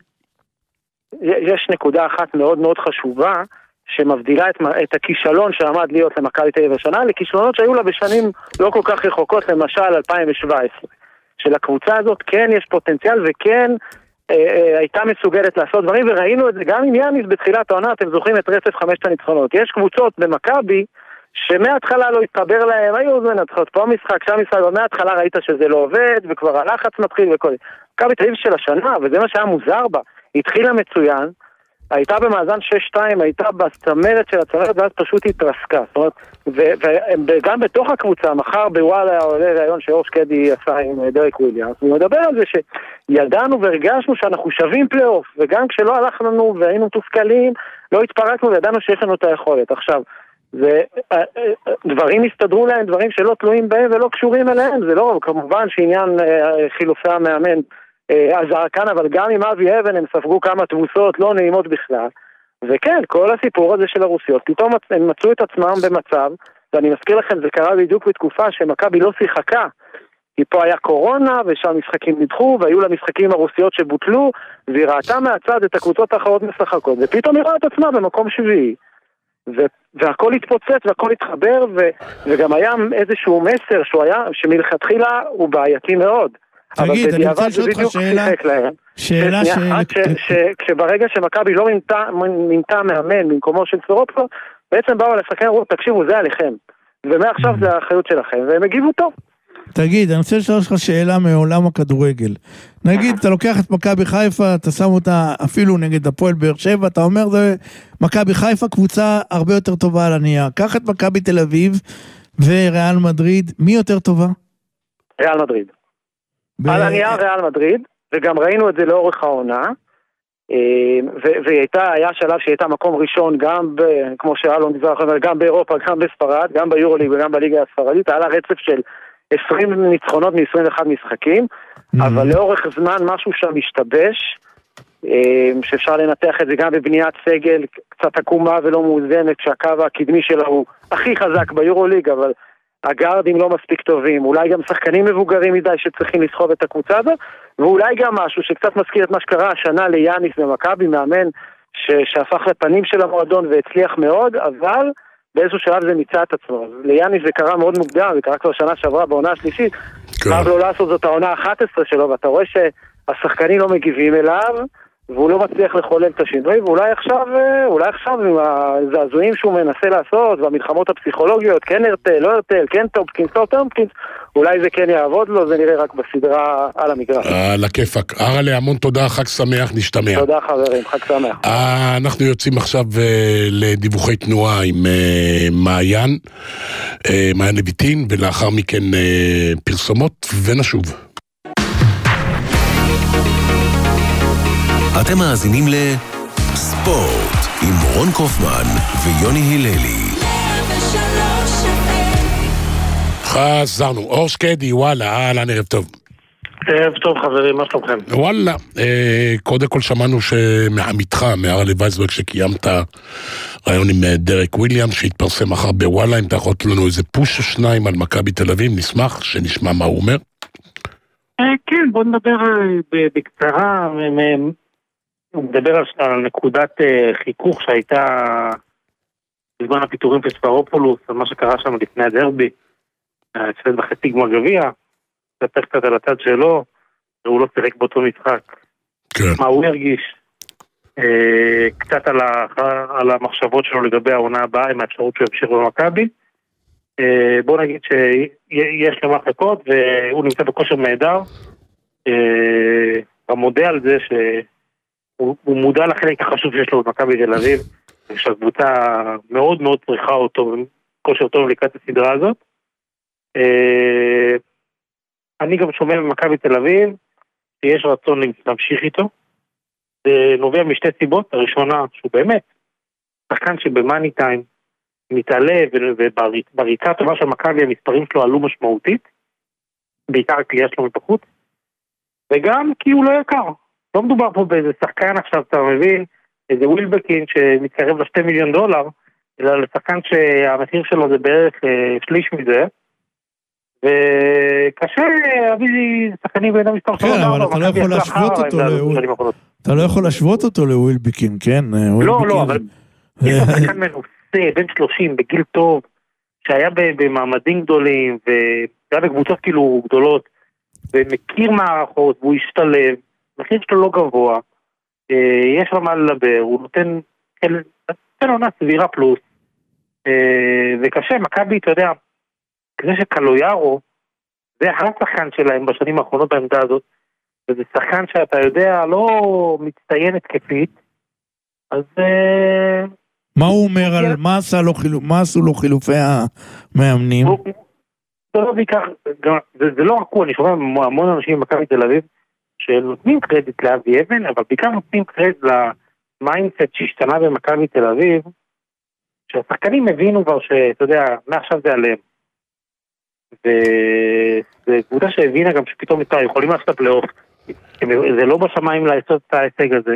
יש נקודה אחת מאוד מאוד חשובה, שמבדילה את, את הכישלון שעמד להיות למכבי תל אביב השנה, לכישלונות שהיו לה בשנים לא כל כך רחוקות, למשל אלפיים שבע עשרה. שלקבוצה הזאת כן יש פוטנציאל וכן אה, אה, הייתה מסוגלת לעשות דברים, וראינו את זה גם עם יאניס בתחילת העונה, אתם זוכרים את רצף חמשת הניצחונות. יש קבוצות במכבי שמההתחלה לא התחבר להם, היו זה נצחות פה משחק, שם משחק, ומההתחלה ראית שזה לא עובד, וכבר הלחץ מתחיל וכל זה. מכבי תל אביב של השנה, וזה מה שהיה מוזר בה, התחילה מצוין, הייתה במאזן שש שתיים, הייתה בצמרת של הצמרת, ואז פשוט התרסקה. זאת אומרת, וגם בתוך הקבוצה, מחר בוואלה עולה רעיון שאור שקדי עשה עם דרק וויליאמס, הוא מדבר על זה שידענו והרגשנו שאנחנו שווים פלייאוף, וגם כשלא הלך לנו והיינו מתוסכלים, לא התפרקנו וידענו שיש לנו את היכולת. עכשיו, זה, דברים הסתדרו להם, דברים שלא תלויים בהם ולא קשורים אליהם, זה לא, כמובן שעניין חילופי המאמן עזר כאן, אבל גם עם אבי אבן הם ספגו כמה תבוסות לא נעימות בכלל, וכן, כל הסיפור הזה של הרוסיות, פתאום הם מצאו את עצמם במצב, ואני מזכיר לכם, זה קרה בדיוק בתקופה שמכבי לא שיחקה, כי פה היה קורונה, ושם משחקים נדחו, והיו לה משחקים הרוסיות שבוטלו, והיא ראתה מהצד את הקבוצות האחרות משחקות, ופתאום היא ראה את עצמה במקום שביעי, והכל התפוצץ, והכל התחבר, וגם היה איזשהו מסר שהוא היה, שמלכתחילה הוא בעייתי מאוד, תגיד, אני רוצה לשאול אותך שאלה, שאלה ש... כשברגע שמכבי לא מינתה מאמן במקומו של סורוקו, בעצם באו לשחקן, תקשיבו, זה עליכם, ומעכשיו זה האחריות שלכם, והם הגיבו טוב. תגיד, אני רוצה לשאול אותך שאלה מעולם הכדורגל. נגיד, אתה לוקח את מכבי חיפה, אתה שם אותה אפילו נגד הפועל באר שבע, אתה אומר, זה מכבי חיפה קבוצה הרבה יותר טובה על הנייר. קח את מכבי תל אביב וריאל מדריד, מי יותר טובה? ריאל מדריד. על הנייר ריאל מדריד, וגם ראינו את זה לאורך העונה, והיה שלב שהיא הייתה מקום ראשון גם, כמו שאלון דיבר, גם באירופה, גם בספרד, גם ביורוליג וגם בליגה הספרדית, היה לה רצף של עשרים ניצחונות מ-עשרים ואחד משחקים, אבל לאורך זמן משהו שם משתבש, שאפשר לנתח את זה גם בבניית סגל, קצת עקומה ולא מאוזנת, שהקו הקדמי שלה הוא הכי חזק ביורוליג, אבל הגארדים לא מספיק טובים, אולי גם שחקנים מבוגרים מדי שצריכים לסחוב את הקבוצה הזאת, ואולי גם משהו שקצת מזכיר את מה שקרה השנה ליאניס במכבי, מאמן ש- שהפך לפנים של המועדון והצליח מאוד, אבל באיזשהו שלב זה מיצה את עצמו. ליאניס זה קרה מאוד מוקדם, זה קרה כבר שנה שעברה בעונה השלישית, חייב לו לעשות זאת העונה ה-אחת עשרה שלו, ואתה רואה שהשחקנים לא מגיבים אליו, והוא לא מצליח לחולל את השינוי, ואולי עכשיו, אולי עכשיו עם הזעזועים שהוא מנסה לעשות, והמלחמות הפסיכולוגיות, כן הרטל, לא הרטל, כן טופקינס, לא טופקינס, אולי זה כן יעבוד לו, זה נראה רק בסדרה על המגרש. על הכיפק. ארלה, המון תודה, חג שמח, נשתמע. תודה חברים, חג שמח. אנחנו יוצאים עכשיו לדיווחי תנועה עם מעיין, מעיין לויטין, ולאחר מכן פרסומות, ונשוב. אתם מאזינים לספורט עם רון קופמן ויוני היללי. חזרנו, אור שקדי, וואלה, אהלן, ערב טוב. ערב טוב חברים, מה שלומכם? וואלה, אה, קודם כל שמענו שמעמיתך, מהרלי וייסברג, שקיימת רעיון עם דרק וויליאמס, שהתפרסם אחר בוואלה, אם אתה יכול לנו איזה פוש או שניים על מכבי תל אביב, נשמח שנשמע מה הוא אומר. כן, בוא נדבר בקצרה, הוא מדבר על נקודת חיכוך שהייתה בזמן הפיטורים של ספרופולוס, על מה שקרה שם לפני הדרבי, אצלנו בחצי גמר גביע, ספר קצת על הצד שלו, והוא לא שיחק באותו משחק. כן. מה הוא הרגיש? קצת על, ה, על המחשבות שלו לגבי העונה הבאה, עם האפשרות שהוא ימשיך במכבי. בוא נגיד שיש לו מחלקות, והוא נמצא בכושר נהדר. המודה על זה שהוא מודע לחלק החשוב שיש לו במכבי תל אביב, שהקבוצה מאוד מאוד צריכה אותו, כושר טוב לקראת הסדרה הזאת. אני גם שומע במכבי תל אביב, שיש רצון להמשיך איתו. זה נובע משתי סיבות. הראשונה, שהוא באמת שחקן שבמאני טיים מתעלה, ובריצה הטובה של מכבי המספרים שלו עלו משמעותית, בעיקר הקליעה שלו מבחוץ, וגם כי הוא לא יקר. לא מדובר פה באיזה שחקן עכשיו, אתה מבין, איזה ווילבקין שמתקרב לשתי מיליון דולר, אלא לשחקן שהמחיר שלו זה בערך שליש מזה, וקשה להביא שחקנים בין המספר שלו. כן, אבל אתה לא יכול להשוות אותו לווילבקין. אתה לא יכול להשוות אותו לווילבקין, כן? לא, לא, אבל יש שחקן מנוסה, בן שלושים, בגיל טוב, שהיה במעמדים גדולים, והיה בקבוצות כאילו גדולות, ומכיר מערכות, והוא השתלב, מחיר שלו לא גבוה, יש לו מה לדבר, הוא נותן, נותן עונה סבירה פלוס, וקשה, מכבי, אתה יודע, כזה שקלויארו, זה השחקן שלהם בשנים האחרונות בעמדה הזאת, וזה שחקן שאתה יודע, לא מצטיין התקפית, אז... מה הוא אומר על, מה עשה לו חילופ, מה עשו לו חילופי המאמנים? זה לא בעיקר, זה לא רק הוא, אני שומע המון אנשים במכבי תל אביב, שנותנים קרדיט לאבי אבן, אבל בעיקר נותנים קרדיט למיינדסט שהשתנה במכבי תל אביב, שהשחקנים הבינו כבר שאתה יודע, מעכשיו זה עליהם. וזו קבוצה שהבינה גם שפתאום איתה יכולים לעשות פלייאוף, זה לא בשמיים לעשות את ההישג הזה,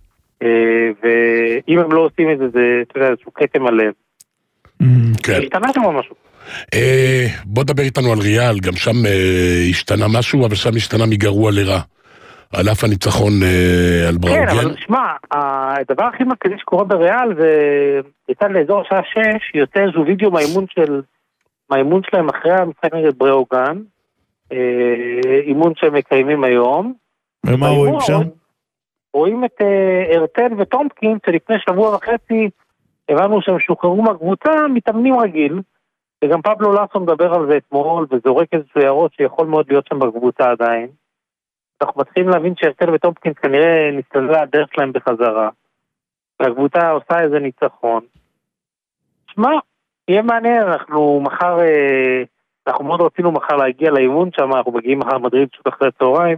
ואם הם לא עושים את זה, זה, אתה יודע, איזשהו קטם עליהם. כן. השתנה שם משהו. בוא דבר איתנו על ריאל, גם שם השתנה משהו, אבל שם השתנה מגרוע לרע. על אף הניצחון על בראוגן. כן, אבל תשמע, הדבר הכי מרכזי שקורה בריאל, זה ניתן לאזור השעה שש, יוצא איזשהו וידאו מהאימון של... מהאימון שלהם אחרי המשחק נגד בראוגן, אימון שהם מקיימים היום. ומה רואים שם? רואים את ארטן וטומפקין, שלפני שבוע וחצי הבנו שהם שוחררו מהקבוצה, מתאמנים רגיל, וגם פבלו לסו מדבר על זה אתמול, וזורק איזשהו הערות שיכול מאוד להיות שם בקבוצה עדיין. אנחנו מתחילים להבין שארטן וטומפקין כנראה נסתדרה הדרך שלהם בחזרה, והקבוצה עושה איזה ניצחון. שמע, יהיה מעניין, אנחנו מחר, אנחנו מאוד רצינו מחר להגיע לאימון שם, אנחנו מגיעים מחר מדריד פשוט אחרי הצהריים,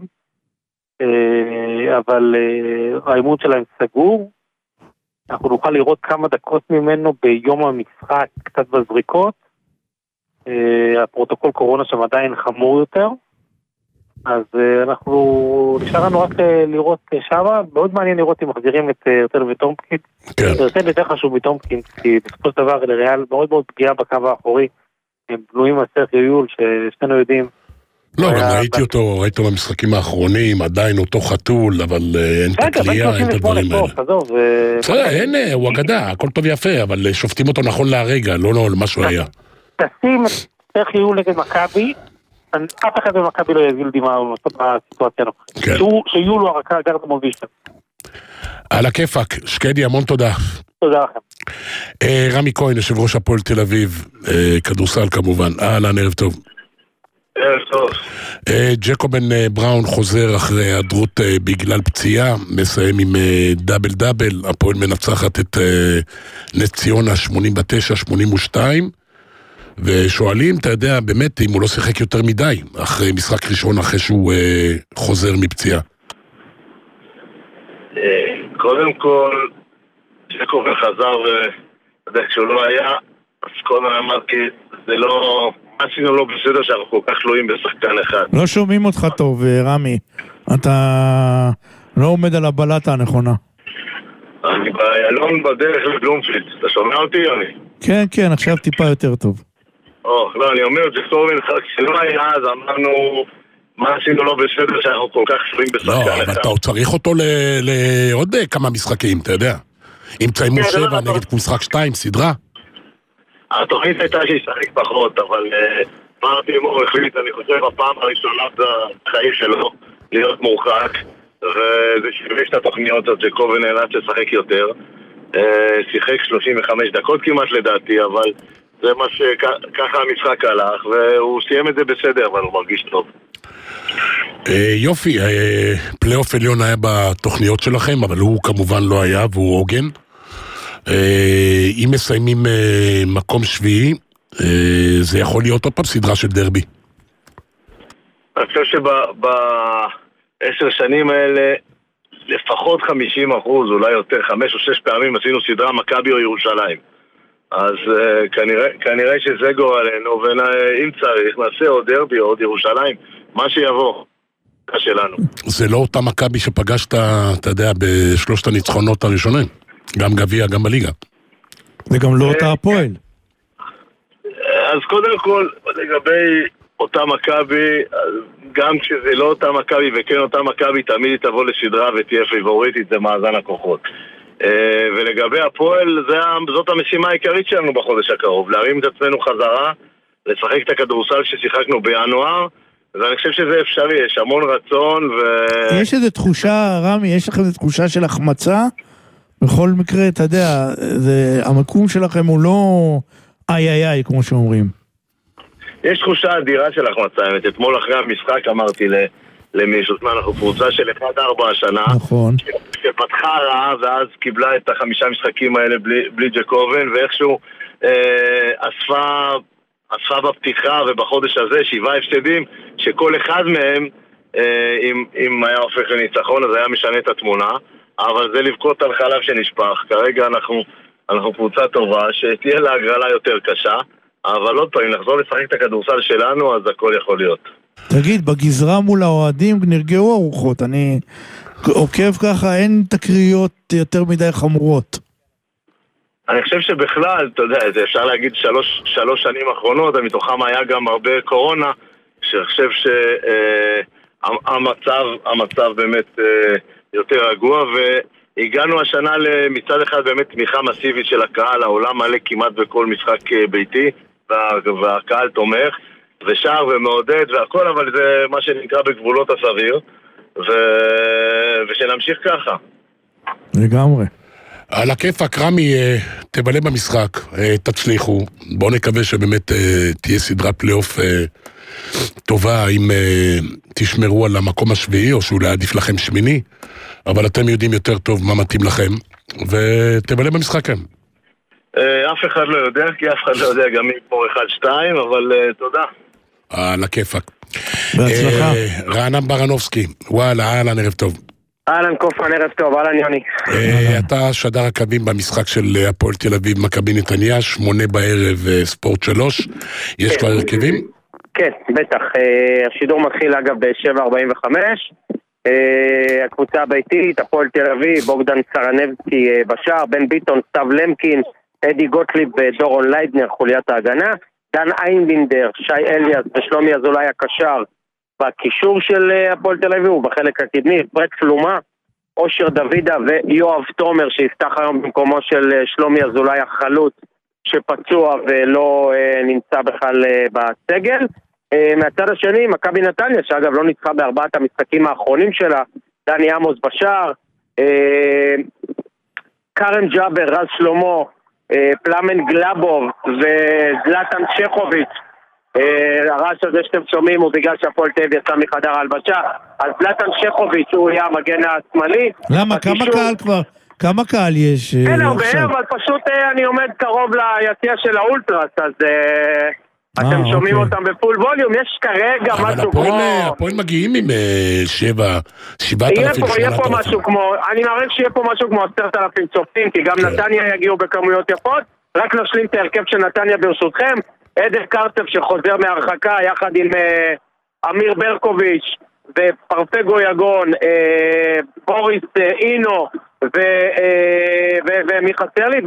אבל האימון שלהם סגור, אנחנו נוכל לראות כמה דקות ממנו ביום המשחק, קצת בזריקות, הפרוטוקול קורונה שם עדיין חמור יותר, אז אנחנו נשאר לנו רק לראות שם, מאוד מעניין לראות אם מחזירים את ארטן וטומפקין. ארטן יותר חשוב מטומפקין, כי בסופו של דבר לריאל מאוד מאוד פגיעה בקו האחורי, הם בנויים על סרחיו יול, ששנינו יודעים. לא, גם ראיתי אותו, ראיתי אותו במשחקים האחרונים, עדיין אותו חתול, אבל אין את הקליעה, אין את הדברים האלה. בסדר, אין, הוא אגדה, הכל טוב יפה, אבל שופטים אותו נכון להרגע, לא לא, מה שהוא היה. תשים את סרחיו יול נגד מכבי, אף אחד במכבי לא יזיל דמעה בסיטואציה הנוכחית. שיהיו לו הרקה הגרד המוביל שם. על הכיפק, שקדי, המון תודה. תודה לכם. רמי כהן, יושב ראש הפועל תל אביב, כדורסל כמובן. אהלן, ערב טוב. ערב טוב. ג'קובן בראון חוזר אחרי היעדרות בגלל פציעה, מסיים עם דאבל דאבל, הפועל מנצחת את נס ציונה שמונים ותשע שמונים ושתיים. ושואלים, אתה יודע, באמת, אם הוא לא שיחק יותר מדי, אחרי משחק ראשון, אחרי שהוא אה, חוזר מפציעה. קודם כל, ג'קובן חזר, אתה יודע, כשהוא לא היה, אז קודם אמרתי, זה לא, מה עשינו לא בסדר שאנחנו כל כך תלויים בשחקן אחד. לא שומעים אותך טוב, רמי. אתה לא עומד על הבלטה הנכונה. אני באיילון בדרך לבלומפילד. אתה שומע אותי, יוני? כן, כן, עכשיו טיפה יותר טוב. או, לא, אני אומר, ג'קובן, כשלא היה אז אמרנו, מה עשינו לא בסדר שאנחנו כל כך תלויים בשחקן אחד. לא, אבל אתה עוד צריך אותו לעוד כמה משחקים, אתה יודע. אם ציימו שבע נגד משחק שתיים, סדרה. התוכנית הייתה שישחק פחות, אבל מרטין מור החליט, אני חושב, הפעם הראשונה בחיים שלו להיות מורחק, וזה שיבש את התוכניות, אז ג'קובן נאלץ לשחק יותר. שיחק שלושים וחמש דקות כמעט לדעתי, אבל זה מה שככה המשחק הלך, והוא סיים את זה בסדר, אבל הוא מרגיש טוב. יופי, פלייאוף עליון היה בתוכניות שלכם, אבל הוא כמובן לא היה, והוא עוגן. אם מסיימים מקום שביעי, זה יכול להיות עוד פעם סדרה של דרבי. אני חושב שבעשר שנים האלה לפחות חמישים אחוז, אולי יותר, חמש או שש פעמים עשינו סדרה מכבי או ירושלים. אז uh, כנראה, כנראה שזה גורלנו, ואם צריך נעשה עוד דרבי או עוד ירושלים, מה שיבוא שלנו. זה לא אותה מכבי שפגשת, אתה יודע, בשלושת הניצחונות הראשונים, גם גביע, גם בליגה. זה גם לא אותה הפועל. אז קודם כל, לגבי אותה מכבי, גם כשזה לא אותה מכבי וכן אותה מכבי, תמיד היא תבוא לסדרה ותהיה פיבוריטית, זה מאזן הכוחות. ולגבי הפועל, זאת המשימה העיקרית שלנו בחודש הקרוב, להרים את עצמנו חזרה, לשחק את הכדורסל ששיחקנו בינואר, ואני חושב שזה אפשרי, יש המון רצון ו... יש איזו תחושה, רמי, יש לכם איזו תחושה של החמצה? בכל מקרה, אתה יודע, זה, המקום שלכם הוא לא איי איי איי, כמו שאומרים. יש תחושה אדירה של החמצה, האמת, אתמול אחרי המשחק אמרתי ל... למישהו, אנחנו קבוצה של אחד ארבע השנה, נכון. שפתחה רעה ואז קיבלה את החמישה משחקים האלה בלי, בלי ג'קובן, ואיכשהו אה, אספה, אספה בפתיחה ובחודש הזה שבעה הפסדים, שכל אחד מהם, אה, אם, אם היה הופך לניצחון, אז היה משנה את התמונה, אבל זה לבכות על חלב שנשפך. כרגע אנחנו, אנחנו קבוצה טובה, שתהיה לה הגרלה יותר קשה, אבל עוד פעם, אם נחזור לשחק את הכדורסל שלנו, אז הכל יכול להיות. תגיד, בגזרה מול האוהדים נרגעו הרוחות, אני עוקב ככה, אין תקריות יותר מדי חמורות. אני חושב שבכלל, אתה יודע, אפשר להגיד שלוש, שלוש שנים אחרונות, מתוכם היה גם הרבה קורונה, שאני חושב שהמצב, המצב באמת יותר רגוע, והגענו השנה מצד אחד באמת תמיכה מסיבית של הקהל, העולם מלא כמעט בכל משחק ביתי, והקהל תומך, ושער ומעודד והכל, אבל זה מה שנקרא בגבולות הסביר, ו... ושנמשיך ככה. לגמרי. על הכיפק, רמי, תבלה במשחק, תצליחו, בואו נקווה שבאמת תהיה סדרת פלייאוף טובה, אם תשמרו על המקום השביעי, או שאולי עדיף לכם שמיני, אבל אתם יודעים יותר טוב מה מתאים לכם, ותבלה במשחק כאן. אף אחד לא יודע, כי אף אחד לא יודע גם מי כמו אחד שתיים, אבל תודה. על הכיפק. בהצלחה. רענן ברנובסקי, וואלה, אהלן, ערב טוב. אהלן קופמן, ערב טוב, אהלן יוני. אתה שדר הקווים במשחק של הפועל תל אביב, מכבי נתניה, שמונה בערב ספורט שלוש. יש כבר הרכבים? כן, בטח. השידור מתחיל אגב ב-שבע ארבעים וחמש. הקבוצה הביתית, הפועל תל אביב, בוגדן סרנבסקי בשער, בן ביטון, סתיו למקין, אדי גוטליב ודורון ליידנר, חוליית ההגנה, דן איינבינדר, שי אליאס ושלומי אזולאי הקשר בקישור של הפועל תל אביב, ובחלק הקדמי, פרק פלומה, אושר דוידה ויואב תומר, שיפתח היום במקומו של שלומי אזולאי החלוץ, שפצוע ולא אה, נמצא בכלל אה, בסגל. אה, מהצד השני, מכבי נתניה, שאגב לא ניצחה בארבעת המשחקים האחרונים שלה, דני עמוס בשער, אה, קרם ג'אבר, רז שלמה, פלאמן גלאבוב וזלטן צ'חוביץ'. הרעש הזה שאתם שומעים הוא בגלל שהפועל תל אביב יצא מחדר ההלבשה, אז זלטן צ'חוביץ' הוא יהיה המגן השמאלי. למה? כמה קהל כבר? כמה קהל יש? אין הרבה, אבל פשוט אני עומד קרוב ליציע של האולטרס, אז אתם שומעים אותם בפול ווליום. יש כרגע משהו כמו... אבל הפועל מגיעים עם שבע, שבעת אלפים, יהיה פה משהו כמו, אני מעריך שיהיה פה משהו כמו עשרת אלפים צופים, כי גם נתניה יגיעו בכמויות יפות. רק נשלים את ההרכב של נתניה ברשותכם. עדר קרצב שחוזר מהרחקה יחד עם אמיר ברקוביץ' ופרפגו יגון, בוריס אינו ומי חסר לי?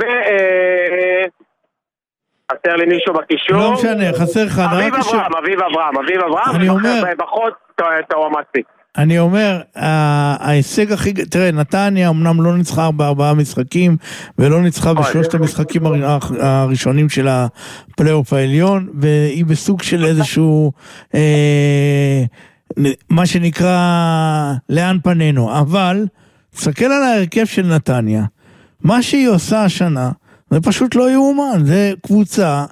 חסר לי מישהו בקישור. לא משנה, חסר לך. אביב אברהם, אביב אברהם, אביב אברהם. אני אומר. בחוד תאומצי. אני אומר, ההישג הכי, תראה, נתניה אמנם לא ניצחה בארבעה משחקים, ולא ניצחה בשלושת המשחקים הראשונים של הפלייאוף העליון, והיא בסוג של איזשהו, מה שנקרא, לאן פנינו. אבל, תסתכל על ההרכב של נתניה, מה שהיא עושה השנה, זה פשוט לא יאומן, זה קבוצה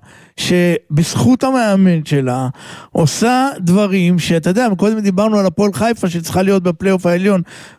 שבזכות המאמן שלה עושה דברים שאתה יודע, קודם דיברנו על הפועל חיפה שצריכה להיות בפלייאוף העליון,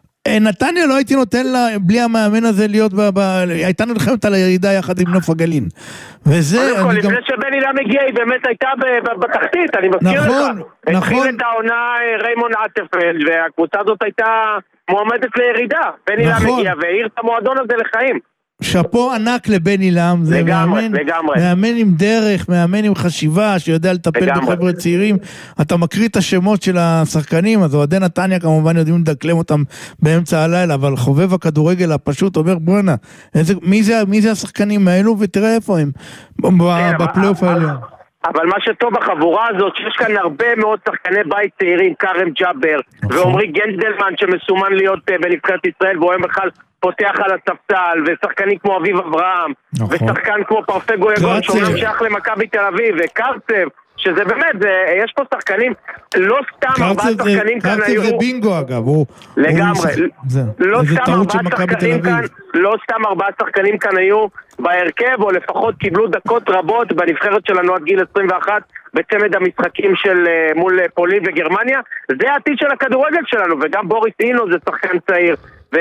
נתניה לא הייתי נותן לה בלי המאמן הזה להיות, הייתה נלחמת על הירידה יחד עם נוף הגליל. וזה... לפני שבני לה מגיע היא באמת הייתה בתחתית, אני מזכיר לך. נכון, נכון. התחיל את העונה ריימון עטפלד, והקבוצה הזאת הייתה מועמדת לירידה. בני לה מגיע והעיר את המועדון הזה לחיים. שפו ענק לבן אילם, זה לגמרי, מאמן, לגמרי. מאמן עם דרך, מאמן עם חשיבה, שיודע לטפל לגמרי. בחבר'ה צעירים. אתה מקריא את השמות של השחקנים, אז אוהדי נתניה כמובן יודעים לדקלם אותם באמצע הלילה, אבל חובב הכדורגל הפשוט אומר, בואנה, מי זה, מי זה השחקנים האלו, ותראה איפה הם, בפלייאוף העליון. אבל מה שטוב בחבורה הזאת, שיש כאן הרבה מאוד שחקני בית צעירים, קרם ג'אבר, ועומרי גנדלמן שמסומן להיות בנבחרת ישראל, והוא בכלל פותח על הספסל, ושחקנים כמו אביב אברהם, ושחקן כמו פרפגו יגון, שאומנם שייך למכבי תל אביב, וקרצב, שזה באמת, יש פה שחקנים, לא סתם ארבעה שחקנים כאן היו... קרצב זה בינגו אגב, לגמרי, לא סתם ארבעה שחקנים כאן, לא סתם ארבעה שחקנים כאן היו בהרכב, או לפחות קיבלו דקות רבות בנבחרת שלנו עד גיל עשרים ואחת, בצמד המשחקים של מול פולין וגרמניה, זה העתיד של הכדורגל שלנו, וגם בוריס אינו זה שחקן צעיר,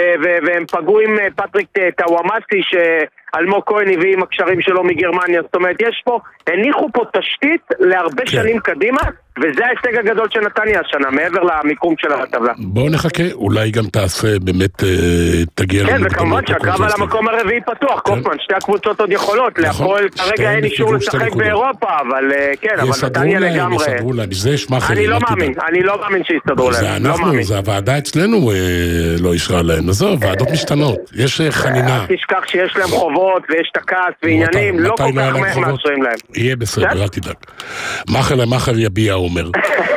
והם פגעו עם פטריק טאוואמאסי שאלמוג כהן הביא עם הקשרים שלו מגרמניה, זאת אומרת יש פה, הניחו פה תשתית להרבה שנים קדימה, וזה ההישג הגדול של נתניה השנה, מעבר למיקום של הטבלה. בואו נחכה, אולי גם תעשה באמת, תגיע כן, וכמובן שהקרב על המקום הרביעי פתוח, קופמן, שתי הקבוצות עוד יכולות, להפועל כרגע אין אישור לשחק באירופה, אבל כן, אבל נתניה לגמרי. אני לא מאמין, אני לא מאמין שיסתדרו להם. זה הוועדה אצלנו לא אישרה להם, עזוב, ועדות משתנות, יש חנינה. תשכח שיש להם חובות ויש תקס ועניינים, לא כל כך מהר מאשרים להם. יהיה בסדר, אל תדאג. מאחר למאחר יביע אומר.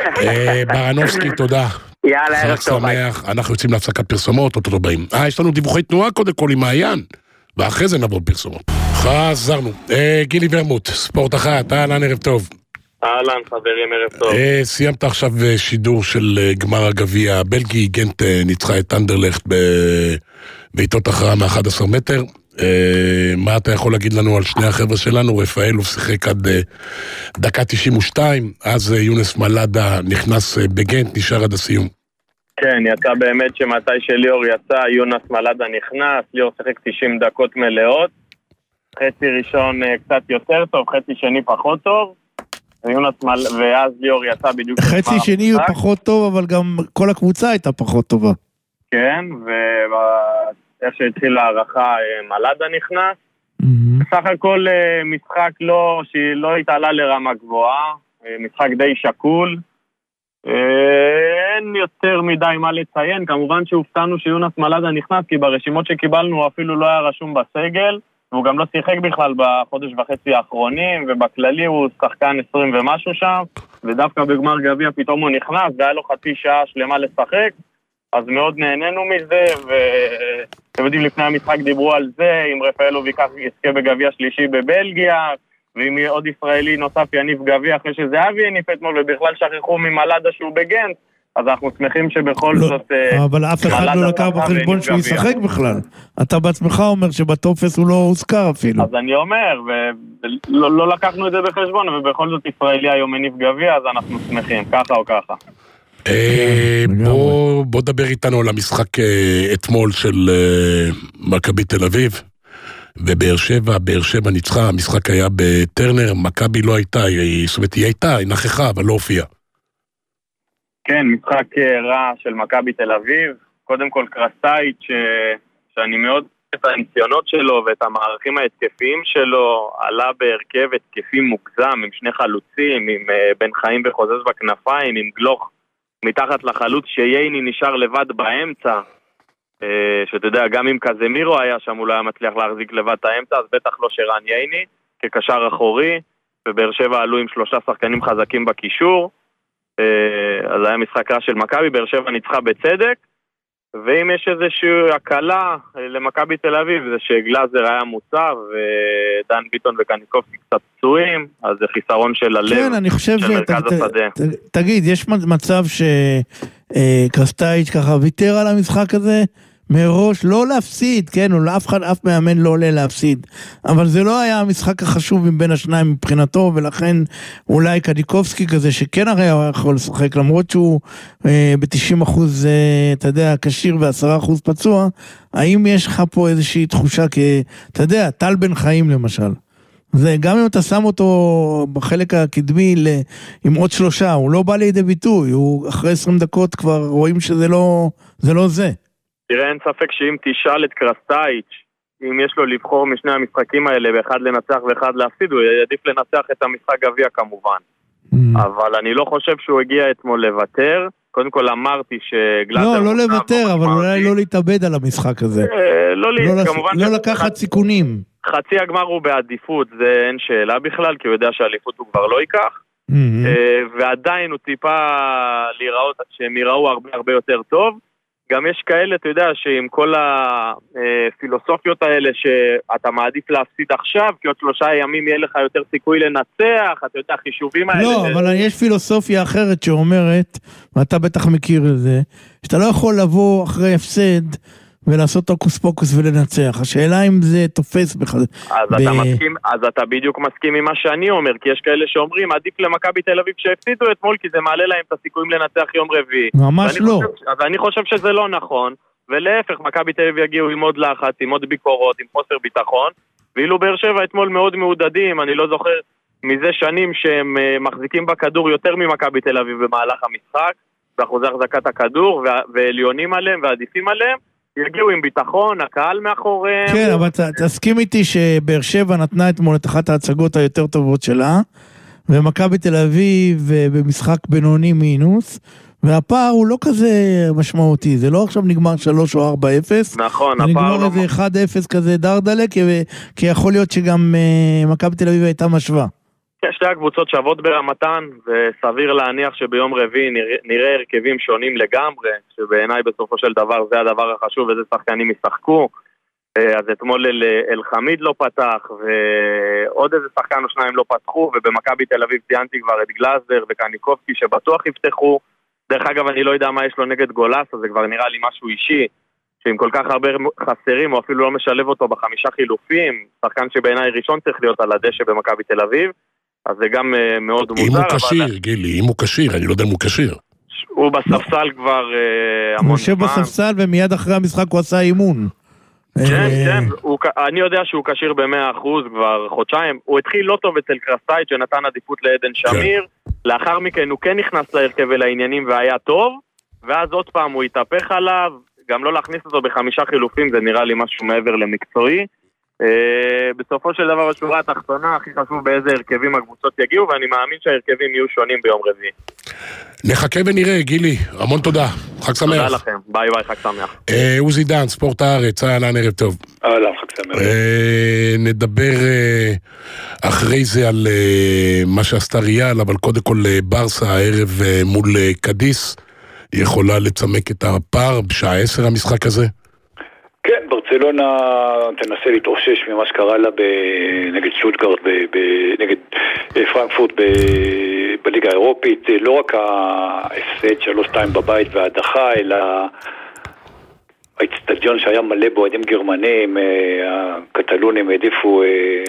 ברנובסקי, תודה. יאללה, ערב טוב. אנחנו יוצאים להפסקת פרסומות, אותו באים. אה, יש לנו דיווחי תנועה קודם כל עם מעיין, ואחרי זה נעבור פרסומות. חזרנו. גילי ורמוט, ספורט אחת, אהלן, ערב טוב. אהלן, חברים, ערב טוב. סיימת עכשיו שידור של גמר הגביע הבלגי, גנט ניצחה את אנדרלכט בעיטות הכרעה מ-אחד עשר מטר. מה אתה יכול להגיד לנו על שני החבר'ה שלנו? רפאל הוא שיחק עד דקה תשעים ושתיים, אז יונס מלאדה נכנס בגנט, נשאר עד הסיום. כן, יצא באמת שמתי שליאור יצא, יונס מלאדה נכנס, ליאור שיחק תשעים דקות מלאות, חצי ראשון קצת יותר טוב, חצי שני פחות טוב, מל... ואז ליאור יצא בדיוק... חצי שני הוא פחות טוב, אבל גם כל הקבוצה הייתה פחות טובה. כן, ואיך שהתחיל הערכה, מלאדה נכנס. בסך הכל משחק לא, שהיא לא התעלה לרמה גבוהה, משחק די שקול. אין יותר מדי מה לציין, כמובן שהופתענו שיונס מלאדה נכנס, כי ברשימות שקיבלנו אפילו לא היה רשום בסגל, והוא גם לא שיחק בכלל בחודש וחצי האחרונים, ובכללי הוא שחקן עשרים ומשהו שם, ודווקא בגמר גביע פתאום הוא נכנס, והיה לו חצי שעה שלמה לשחק, אז מאוד נהנינו מזה, ואתם יודעים, לפני המשחק דיברו על זה, אם רפאלוב ייקח יזכה בגביע שלישי בבלגיה, ואם עוד ישראלי נוסף יניף גביע אחרי שזהבי יניף אתמול, ובכלל שכחו ממלאדה שהוא בגנט, אז אנחנו שמחים שבכל לא, זאת... אבל אף אחד לא לקח בחשבון שהוא ישחק בכלל. אתה בעצמך אומר שבטופס הוא לא הוזכר אפילו. אז אני אומר, ולא לא לקחנו את זה בחשבון, ובכל זאת ישראלי היום מניף גביע, אז אנחנו שמחים, ככה או ככה. בוא, בוא דבר איתנו על המשחק אתמול של מכבי תל אביב ובאר שבע. באר שבע ניצחה, המשחק היה בטרנר, מכבי לא הייתה, זאת אומרת היא הייתה, היא נכחה אבל לא הופיעה. כן, משחק רע של מכבי תל אביב, קודם כל קרסטייט ש... שאני מאוד את הניסיונות שלו ואת המערכים ההתקפיים שלו, עלה בהרכב התקפים מוגזם עם שני חלוצים, עם בן חיים וחוזז בכנפיים, עם גלוך מתחת לחלוץ שייני נשאר לבד באמצע, שאתה יודע, גם אם קזמירו היה שם הוא לא היה מצליח להחזיק לבד את האמצע, אז בטח לא שרן ייני כקשר אחורי, ובאר שבע עלו עם שלושה שחקנים חזקים בקישור, אז היה משחק רע של מכבי, באר שבע ניצחה בצדק, ואם יש איזושהי הקלה למכבי תל אביב, זה שגלאזר היה מוצב, ודן ביטון וקניקובסקי קצת פצועים, אז זה חיסרון של הלב, כן, אני חושב של מרכז השדה. תגיד, יש מצב שקרסטייץ' ככה ויתר על המשחק הזה? מראש, לא להפסיד, כן, או לאף אחד, אף מאמן לא עולה להפסיד, אבל זה לא היה המשחק החשוב מבין השניים מבחינתו, ולכן אולי קניקובסקי כזה, שכן הרי הוא יכול לשחק, למרות שהוא אה, ב-תשעים אחוז, אה, אתה יודע, קשיר ו-עשרה אחוז פצוע, האם יש לך פה איזושהי תחושה, כי, אתה יודע, טל בן חיים למשל, זה גם אם אתה שם אותו בחלק הקדמי ל... עם עוד שלושה, הוא לא בא לידי ביטוי, הוא אחרי עשרים דקות כבר רואים שזה לא זה. לא זה. תראה, אין ספק שאם תשאל את קרסטייץ', אם יש לו לבחור משני המשחקים האלה, באחד לנצח ואחד להפסיד, הוא יעדיף לנצח את המשחק גביע כמובן. Mm. אבל אני לא חושב שהוא הגיע אתמול לוותר. קודם כל אמרתי שגלאזר... לא, לא לוותר, אבל אולי לא להתאבד על המשחק הזה. לא, לא, כמובן... לא לקחת סיכונים. חצי הגמר הוא בעדיפות, זה אין שאלה בכלל, כי הוא יודע שהאליפות הוא כבר לא ייקח. ועדיין הוא טיפה להיראות, שהם יראו הרבה הרבה יותר טוב. גם יש כאלה, אתה יודע, שעם כל הפילוסופיות האלה שאתה מעדיף להפסיד עכשיו, כי עוד שלושה ימים יהיה לך יותר סיכוי לנצח, אתה יודע, חישובים האלה... לא, אבל יש פילוסופיה אחרת שאומרת, ואתה בטח מכיר את זה, שאתה לא יכול לבוא אחרי הפסד ולעשות הוקוס פוקוס ולנצח. השאלה אם זה תופס בכלל. אז, ב... אתה מסכים, אז אתה בדיוק מסכים עם מה שאני אומר, כי יש כאלה שאומרים, עדיף למכבי תל אביב שהפסידו אתמול, כי זה מעלה להם את הסיכויים לנצח יום רביעי. ממש לא. חושב, אז אני חושב שזה לא נכון, ולהפך, מכבי תל אביב יגיעו עם עוד לחץ, עם עוד ביקורות, עם חוסר ביטחון, ואילו באר שבע אתמול מאוד מעודדים, אני לא זוכר מזה שנים שהם מחזיקים בכדור יותר ממכבי תל אביב במהלך המשחק, באחוזי החזקת הכדור, ועליונים עליהם ועדיפים עליהם, יגיעו עם ביטחון, הקהל מאחוריהם. כן, אבל תסכים איתי שבאר שבע נתנה אתמול את אחת ההצגות היותר טובות שלה, ומכבי תל אביב במשחק בינוני מינוס, והפער הוא לא כזה משמעותי, זה לא עכשיו נגמר שלוש או ארבע אפס. נכון, הפער נגמר איזה אחד אפס כזה דרדלה, כי יכול להיות שגם מכבי תל אביב הייתה משווה. שתי הקבוצות שוות ברמתן, וסביר להניח שביום רביעי נראה הרכבים שונים לגמרי, שבעיניי בסופו של דבר זה הדבר החשוב, ואיזה שחקנים ישחקו. אז אתמול אל, אל חמיד לא פתח, ועוד איזה שחקן או שניים לא פתחו, ובמכבי תל אביב ציינתי כבר את גלאזר וקניקובסקי שבטוח יפתחו. דרך אגב, אני לא יודע מה יש לו נגד גולס, אז זה כבר נראה לי משהו אישי, שעם כל כך הרבה חסרים, הוא אפילו לא משלב אותו בחמישה חילופים, שחקן שבעיניי ראשון צריך להיות על הדשא במכבי תל אביב, אז זה גם uh, מאוד מוזר. אם הוא קשיר, אבל... גילי, אם הוא קשיר, אני לא יודע אם הוא קשיר. הוא בספסל כבר uh, המון זמן. הוא יושב בספסל ומיד אחרי המשחק הוא עשה אימון. כן, כן, הוא, אני יודע שהוא קשיר ב-מאה אחוז כבר חודשיים. הוא התחיל לא טוב אצל קרסטייץ' שנתן עדיפות לעדן שמיר. כן. לאחר מכן הוא כן נכנס להרכב ולעניינים והיה טוב, ואז עוד פעם הוא התהפך עליו, גם לא להכניס אותו בחמישה חילופים, זה נראה לי משהו מעבר למקצועי. בסופו של דבר השורה התחתונה הכי חשוב באיזה הרכבים הקבוצות יגיעו, ואני מאמין שההרכבים יהיו שונים ביום רביעי. נחכה ונראה, גילי, המון תודה, חג שמח. תודה לכם, ביי ביי, חג שמח. עוזי דן, ספורט הארץ, אהלן, ערב טוב. אהלן, חג שמח. נדבר אחרי זה על מה שעשתה ריאל, אבל קודם כל ברסה הערב מול קדיס, היא יכולה לצמק את הפער בשעה עשר המשחק הזה? כן, ברצלונה תנסה להתאושש ממה שקרה לה נגד שטוטגרט, נגד פרנקפורט בליגה האירופית, לא רק ההפסד שלוש שתיים בבית וההדחה, אלא האצטדיון שהיה מלא באוהדים גרמנים, הקטלונים העדיפו...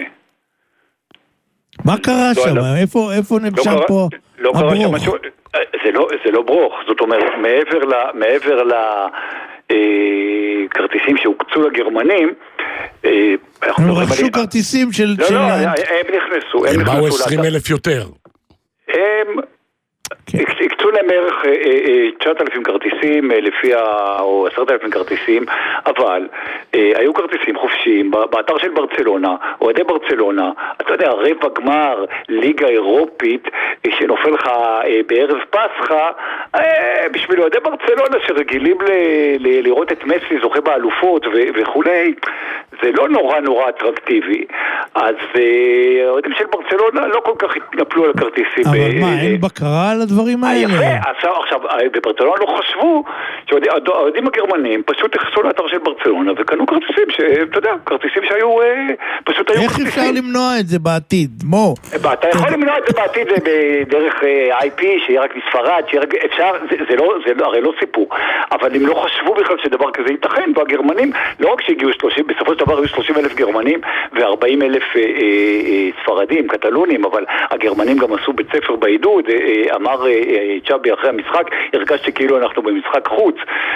מה קרה שם? איפה נמשך פה הברוך? זה לא ברוך, זאת אומרת, מעבר ל... כרטיסים שהוקצו לגרמנים, הם רכשו כרטיסים של... לא, לא, הם נכנסו. הם באו עשרים אלף יותר. הם הקצו להם בערך תשעת אלפים כרטיסים, לפי או עשרת אלפים כרטיסים, אבל היו כרטיסים חופשיים באתר של ברצלונה, אוהדי ברצלונה, אתה יודע, רבע גמר ליגה אירופית שנופל לך בערב פסחה, בשביל אוהדי ברצלונה שרגילים לראות את מסי זוכה באלופות וכולי, זה לא נורא נורא אטרקטיבי, אז האוהדים של ברצלונה לא כל כך התנפלו על הכרטיסים. אבל מה, אין בקרה על הדברים האלה? יפה, עכשיו, בברצלונה לא חשבו, שהאוהדים הגרמנים פשוט נכנסו לאתר של ברצלונה וקנו כרטיסים, שאתה יודע, כרטיסים שהיו, פשוט היו כרטיסים. איך אפשר למנוע את זה בעתיד? מו. אתה יכול למנוע את זה בעתיד בדרך איי פי, שיהיה רק מספרד, אפשר, זה הרי לא סיפור, אבל הם לא חשבו בכלל שדבר כזה ייתכן, והגרמנים, לא רק שהגיעו שלושים, בסופו של דבר היו שלושים אלף גרמנים ו-ארבעים אלף ספרדים, קטלונים, אבל הגרמנים גם עשו בית ספר בעידוד, אמר צ'אבי אחרי המשחק, הרגשתי כאילו אנחנו במשחק חוץ,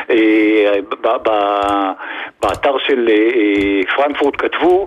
באתר של פרנקפורט כתבו,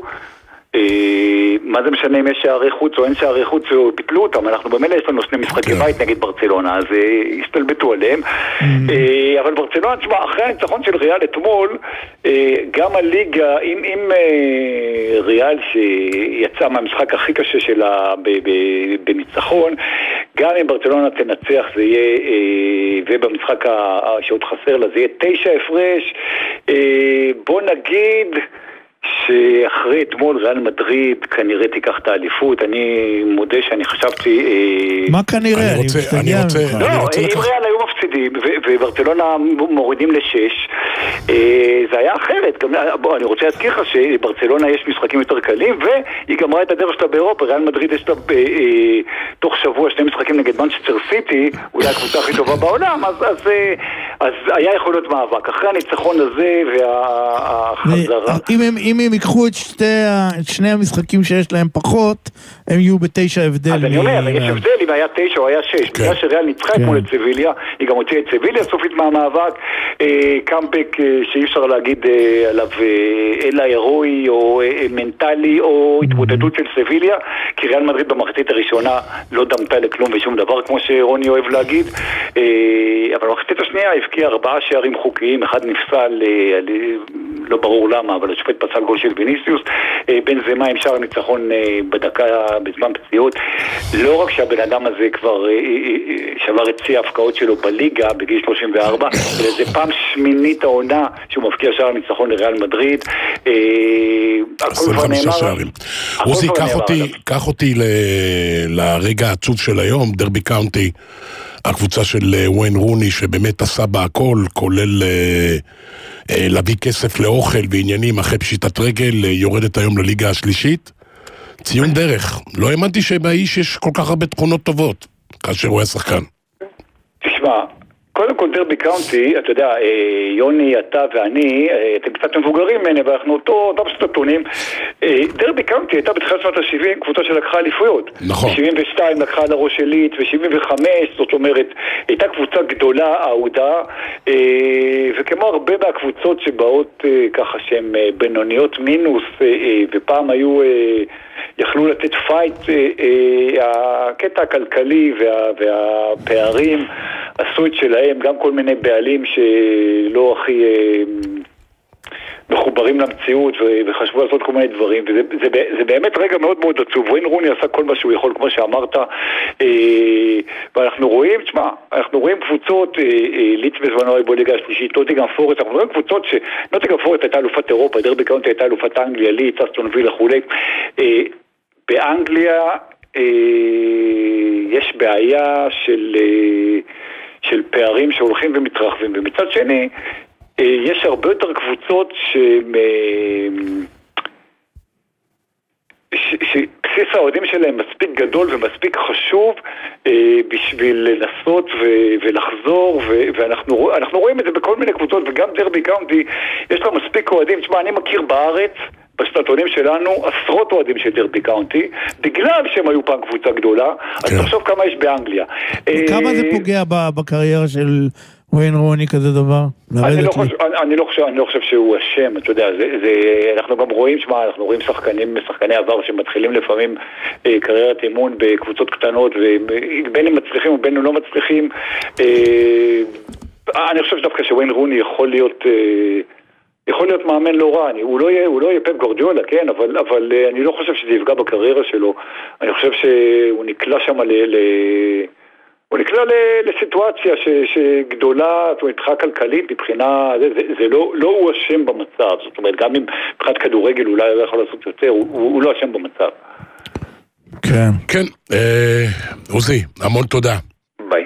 מה זה משנה אם יש שערי חוץ או אין שערי חוץ וביטלו אותם, אנחנו במילא יש לנו שני משחקי בית נגד ברצלונה, אז השתלבטו עליהם, אבל ברצלונה, תשמע, אחרי הניצחון של ריאל אתמול, גם הליגה, עם ריאל שיצא מהמשחק הכי קשה שלה בניצחון, גם אם ברצלונה תנצח זה יהיה, ובמשחק שעוד חסר לה זה יהיה תשע הפרש, בוא נגיד שאחרי אתמול ריאל מדריד כנראה תיקח את האליפות. אני מודה שאני חשבתי... מה כנראה? אני רוצה... אני רוצה... לא, אם ריאל היו מפסידים וברצלונה מורידים לשש, זה היה אחרת. אני רוצה להזכיר לך שברצלונה יש משחקים יותר קלים, והיא גמרה את הדרך שלה באירופה. ריאל מדריד יש לה תוך שבוע שני משחקים נגד מנצ'סטר סיטי, אולי הקבוצה הכי טובה בעולם, אז היה יכול להיות מאבק. אחרי הניצחון הזה והחזרה... אם הם ייקחו את שני המשחקים שיש להם פחות, הם יהיו בתשע הבדל. אז אני אומר, יש הבדל אם היה תשע או היה שש. בגלל שריאל ניצחה אתמול את סביליה, היא גם הוציאה את סביליה סופית מהמאבק, קאמבק שאי אפשר להגיד עליו אלא הירואי או מנטלי או התמודדות של סביליה, כי ריאל מדריד במחצית הראשונה לא דמתה לכלום ושום דבר, כמו שרוני אוהב להגיד, אבל במחצית השנייה הבקיע ארבעה שערים חוקיים, אחד נפסל, לא ברור למה, אבל השופט פסל גול של ויניסיוס, בין זה מה עם שער ניצחון בדקה בזמן פציעות. לא רק שהבן אדם הזה כבר שבר את שיא ההפקעות שלו בליגה בגיל שלושים וארבע, זה פעם שמינית העונה שהוא מפקיע שער ניצחון לריאל מדריד. עשרים וחמישה שערים. רוזי, קח אותי לרגע העצוב של היום, דרבי קאונטי, הקבוצה של וויין רוני שבאמת עשה בה הכל, כולל להביא כסף לאוכל ועניינים אחרי פשיטת רגל, יורדת היום לליגה השלישית. ציון דרך. לא האמנתי שבאיש יש כל כך הרבה תכונות טובות כאשר הוא היה שחקן. תשמע, קודם כל דרבי קאונטי, אתה יודע, יוני, אתה ואני, אתם קצת מבוגרים ממני, ואנחנו אותו, אותם סטטונים. דרבי קאונטי הייתה בתחילת שנות ה-שבעים, קבוצה שלקחה אליפויות. נכון. ב-שבעים ושתיים לקחה על הראש עילית, ו-שבעים וחמש, זאת אומרת, הייתה קבוצה גדולה, אהודה, וכמו הרבה מהקבוצות שבאות ככה שהן בינוניות מינוס, ופעם היו... יכלו לתת פייט, הקטע הכלכלי והפערים עשו את שלהם, גם כל מיני בעלים שלא הכי מחוברים למציאות וחשבו לעשות כל מיני דברים, וזה באמת רגע מאוד מאוד עצוב. וויין רוני עשה כל מה שהוא יכול, כמו שאמרת, ואנחנו רואים, תשמע, אנחנו רואים קבוצות, ליץ בזמנו בליגה השלישית, נוטינגהאם פורסט, אנחנו רואים קבוצות שנוטינגהאם פורסט הייתה אלופת אירופה, דרבי קאונטי הייתה אלופת אנגליה, ליץ, אסטון וילה וכולי. באנגליה יש בעיה של, של פערים שהולכים ומתרחבים, ומצד שני יש הרבה יותר קבוצות שבסיס האוהדים שלהם מספיק גדול ומספיק חשוב בשביל לנסות ולחזור, ואנחנו אנחנו רואים את זה בכל מיני קבוצות, וגם דרבי קאונטי יש לה מספיק אוהדים. תשמע, אני מכיר בארץ בסטטונים שלנו עשרות אוהדים של דרבי קאונטי, בגלל שהם היו פעם קבוצה גדולה, אז תחשוב כמה יש באנגליה. כמה זה פוגע בקריירה של וויין רוני כזה דבר? אני לא חושב, אני לא חושב, אני לא חושב שהוא אשם, אתה יודע, זה, זה, אנחנו גם רואים, שמה, אנחנו רואים שחקנים, שחקני עבר שמתחילים לפעמים אה, קריירת אימון בקבוצות קטנות, ובין הם מצליחים ובין הם לא מצליחים. אה, אני חושב שדווקא שוויין רוני יכול להיות... אה, יכול להיות מאמן לא רע, הוא לא יהיה, הוא לא יהיה פפ גורדיולה, כן, אבל, אבל אני לא חושב שזה יפגע בקריירה שלו. אני חושב שהוא נקלע שם ל, ל, הוא נקלע לסיטואציה שגדולה, זאת אומרת, מבחינה כלכלית, מבחינה, זה לא הוא אשם במצב, זאת אומרת, גם אם מבחינת כדורגל אולי הוא יכול לעשות יותר, הוא לא אשם במצב. כן. כן, עוזי, המון תודה. ביי.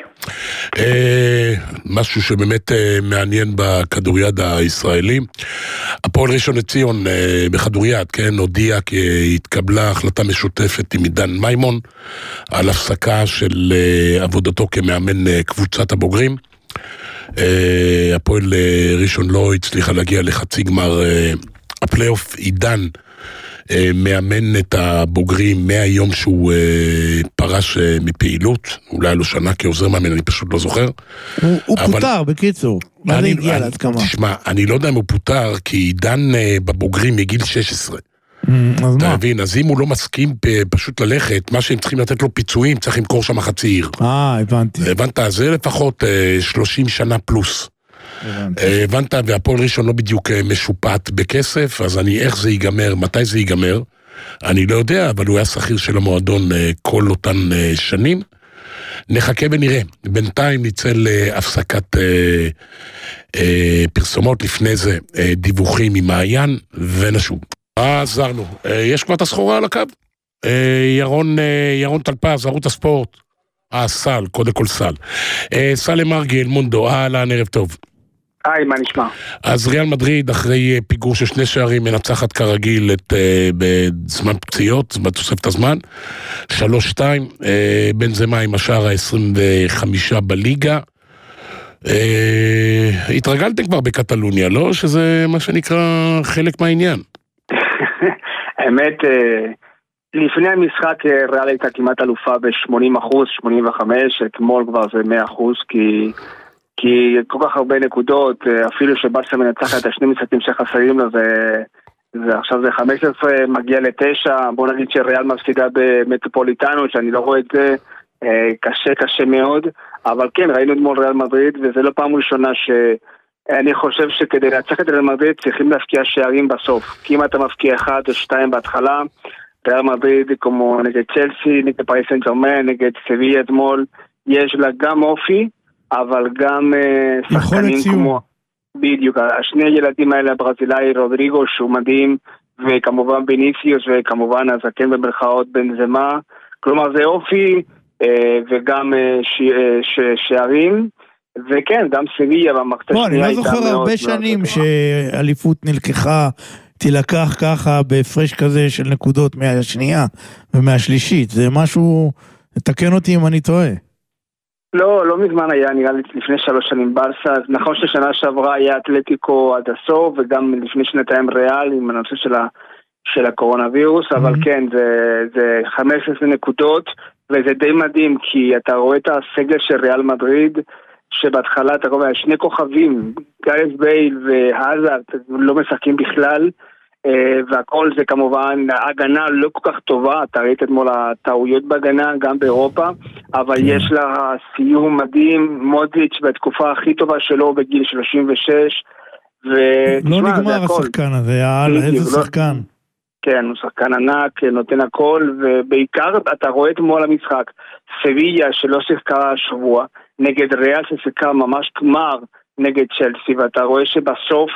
משהו שבאמת מעניין בכדוריד הישראלי. הפועל ראשון לציון בכדוריד, כן, הודיע כי התקבלה החלטה משותפת עם עידן מימון על הפסקה של עבודתו כמאמן קבוצת הבוגרים. הפועל ראשון לא הצליחה להגיע לחצי גמר הפלייאוף. עידן מאמן את הבוגרים מהיום שהוא פרש מפעילות, אולי לא שנה כעוזר מאמן, אני פשוט לא זוכר. הוא פוטר, בקיצור. מה זה הגיע להסכמה? תשמע, אני לא יודע אם הוא פוטר, כי עידן בבוגרים מגיל שש עשרה. אז מה? תבין, אז אם הוא לא מסכים פשוט ללכת, מה שהם צריכים לתת לו פיצויים, צריך למכור שם חצי עיר. אה, הבנתי. הבנת, זה לפחות שלושים שנה פלוס. הבנת, והפועל ראשון לא בדיוק משופט בכסף, אז אני, איך זה ייגמר, מתי זה ייגמר, אני לא יודע, אבל הוא היה שכיר של המועדון כל אותן שנים. נחכה ונראה. בינתיים ניצא להפסקת אה, אה, פרסומות, לפני זה אה, דיווחים עם מעיין ונשוב. עזרנו. אה, יש כבר את הסחורה על הקו? אה, ירון, אה, ירון טלפז, ערוץ הספורט. אה, סל, קודם כל סל. אה, סל מרגי, אלמונדו, אהלן, ערב טוב. היי, מה נשמע? אז ריאל מדריד, אחרי פיגור של שני שערים, מנצחת כרגיל את, אה, בזמן פציעות, בתוספת הזמן, שלוש שתיים, אה, בנזמה עם השער ה-עשרים וחמישה בליגה. אה, התרגלתם כבר בקטלוניה, לא? שזה מה שנקרא חלק מהעניין. האמת, אה, לפני המשחק ריאל הייתה כמעט אלופה ב-שמונים אחוז, שמונים וחמש, אתמול כבר זה מאה אחוז, כי... כי כל כך הרבה נקודות, אפילו שבאסה מנצחת את השני משחקים שחסרים לו, זה, זה עכשיו זה חמש עשרה, מגיע לתשע, בוא נגיד שריאל מפסידה במטרופוליטנו, שאני לא רואה את זה, קשה קשה מאוד, אבל כן, ראינו אתמול ריאל מדריד, וזה לא פעם ראשונה שאני חושב שכדי להצליח את ריאל מדריד צריכים להפקיע שערים בסוף, כי אם אתה מפקיע אחד או שתיים בהתחלה, ריאל מדריד כמו נגד צ'לסי, נגד פריס סן ז'רמן, נגד סביליה אתמול, יש לה גם אופי, אבל גם uh, שחקנים כמו, בדיוק, השני ילדים האלה, הברזילאי רודריגו שהוא מדהים, וכמובן ביניסיוס, וכמובן הזקן במרכאות בנזמה, כלומר זה אופי, uh, וגם uh, ש, uh, ש, שערים, וכן, גם סביליה במחצית השנייה הייתה מאוד... אני לא זוכר הרבה שנים שאליפות נלקחה, תילקח ככה בהפרש כזה של נקודות מהשנייה ומהשלישית, זה משהו, תקן אותי אם אני טועה. לא, לא מזמן היה, נראה לי לפני שלוש שנים ברסה, אז נכון ששנה שעברה היה אתלטיקו עד הסוף, וגם לפני שנתיים ריאל עם הנושא של, ה, של הקורונה וירוס, mm-hmm. אבל כן, זה, זה חמש עשרה נקודות, וזה די מדהים, כי אתה רואה את הסגל של ריאל מדריד, שבהתחלה אתה רואה שני כוכבים, גארת' בייל והאזארד, לא משחקים בכלל, והכל זה כמובן הגנה לא כל כך טובה, אתה ראית אתמול הטעויות בהגנה גם באירופה, אבל יש לה סיום מדהים, מודריץ' בתקופה הכי טובה שלו בגיל שלושים ושש, לא נגמר השחקן הזה, איזה שחקן. כן, הוא שחקן ענק, נותן הכל, ובעיקר אתה רואה אתמול המשחק, סביליה שלא שיחקה השבוע, נגד ריאל ששיחקה ממש גמר נגד צ'לסי, ואתה רואה שבסוף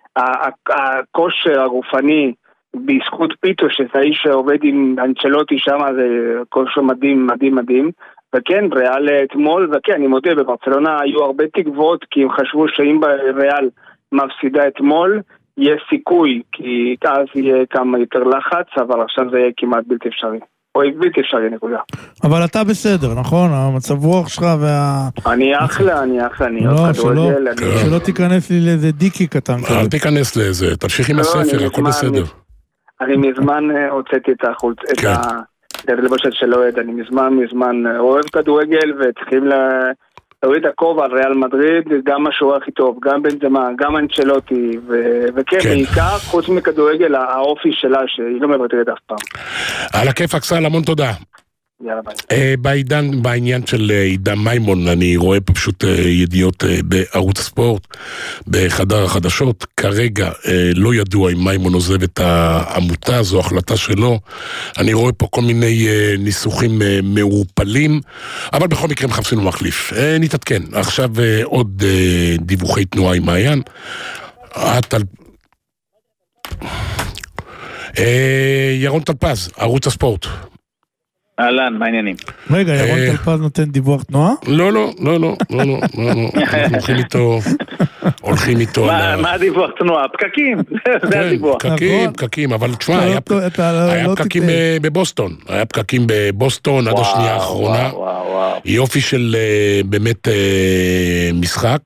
הכושר הגופני בזכות פיטו, שזה האיש שעובד עם אנצ'לוטי שם, זה כושר מדהים, מדהים, מדהים, וכן, ריאל אתמול, וכן, אני מודה, בברצלונה היו הרבה תקוות, כי הם חשבו שאם ריאל מפסידה אתמול, יש סיכוי, כי אז יהיה כמה יותר לחץ, אבל עכשיו זה יהיה כמעט בלתי אפשרי. או בלתי אפשרי, נקודה. אבל אתה בסדר, נכון? המצב רוח שלך וה... אני אחלה, אני אחלה, אני לא, שלא תיכנס לי לאיזה דיקי קטן. אל תיכנס לאיזה, תמשיך עם הספר, הכל בסדר. אני מזמן הוצאתי את החולץ, את הלבושת של אוהד, אני מזמן, מזמן אוהב כדורגל, וצריכים להוריד הכובע על ריאל מדריד, גם השוער הכי טוב, גם בנזמה, גם אנצ'לוטי, וכן, בעיקר, חוץ מכדורגל, האופי שלה, שהיא לא מוותרת אף פעם. על הכיף, אקסל, המון תודה. יאללה ביי. בעידן, בעניין של עידן מימון, אני רואה פה פשוט ידיעות בערוץ הספורט, בחדר החדשות, כרגע לא ידוע אם מימון עוזב את העמותה, זו החלטה שלו, אני רואה פה כל מיני ניסוחים מעורפלים, אבל בכל מקרה מחפשים לו מחליף. נתעדכן, עכשיו עוד דיווחי תנועה עם מעיין, התל... ירון טלפז, ערוץ הספורט. אהלן, מה העניינים? רגע, ירון טלפז נותן דיווח תנועה? לא, לא, לא, לא, לא, לא, אנחנו הולכים איתו, הולכים איתו. מה הדיווח תנועה? פקקים, זה הדיווח. פקקים, פקקים, אבל תשמע, היה פקקים בבוסטון, היה פקקים בבוסטון עד השנייה האחרונה, יופי של באמת משחק,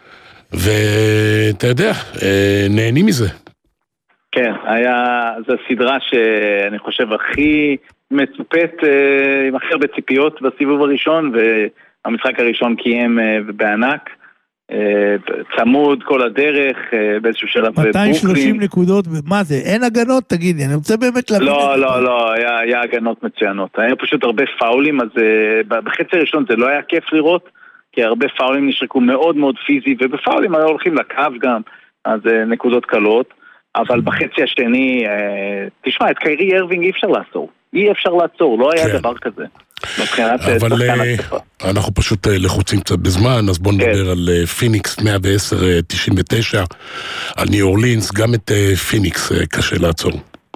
ואתה יודע, נהנים מזה. כן, היה, זו סדרה שאני חושב הכי מצופת, עם הכי הרבה ציפיות בסיבוב הראשון, והמשחק הראשון קיים בענק, צמוד כל הדרך, באיזשהו שלב בברוקלין. מאתיים ושלושים נקודות, מה זה, אין הגנות? תגידי, אני רוצה באמת להבין. לא, לא, לא, היה, היה הגנות מצוינות. היה פשוט הרבה פאולים, אז בחצי הראשון זה לא היה כיף לראות, כי הרבה פאולים נשרקו מאוד מאוד פיזי, ובפאולים היו הולכים לקו גם, אז נקודות קלות. אבל בחצי השני, תשמע, את קיירי ארווינג אי אפשר לעצור. אי אפשר לעצור, לא היה דבר כזה. אבל אנחנו פשוט לחוצים קצת בזמן, אז בואו נדבר על פיניקס מאה ועשר תשעים ותשע, על ניו אורלינס, גם את פיניקס קשה לעצור.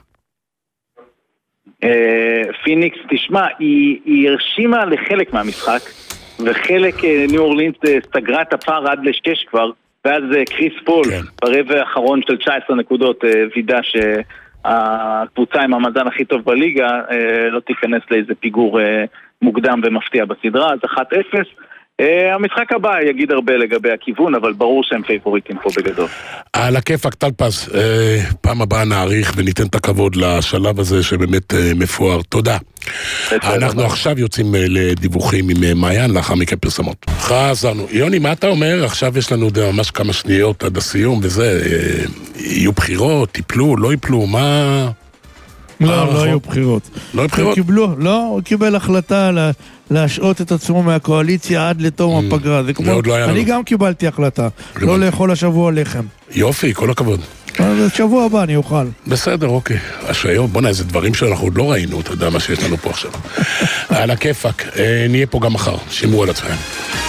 פיניקס, תשמע, היא הרשימה לחלק מהמשחק, וחלק ניו אורלינס סגרה את הפער עד לשש כבר, ואז קריס פול, ברבע האחרון של תשע עשרה נקודות, וידע שהקבוצה עם המאזן הכי טוב בליגה לא תיכנס לאיזה פיגור מוקדם ומפתיע בסדרה, אז אחת אפס. המשחק הבא יגיד הרבה לגבי הכיוון, אבל ברור שהם פייבוריטים פה בגדול. על הכיפק, טלפז, פעם הבאה נעריך וניתן את הכבוד לשלב הזה שבאמת מפואר. תודה. אנחנו עכשיו יוצאים לדיווחים עם מעיין, לאחר מכן פרסמות. חזרנו. יוני, מה אתה אומר? עכשיו יש לנו ממש כמה שניות עד הסיום, וזה, יהיו בחירות, טיפלו, לא ייפלו, מה... לא, לא היו בחירות. לא היו בחירות? קיבלו, לא, הוא קיבל החלטה להשעות את עצמו מהקואליציה עד לתום הפגרה. זה כמו, אני גם קיבלתי החלטה, לא לאכול השבוע לחם. יופי, כל הכבוד. שבוע הבא אני אוכל. בסדר, אוקיי. השעיות, בוא נה, איזה דברים שאנחנו עוד לא ראינו, אתה יודע מה שיש לנו פה עכשיו. על הכיפק, נהיה פה גם מחר, שימו על עצמם.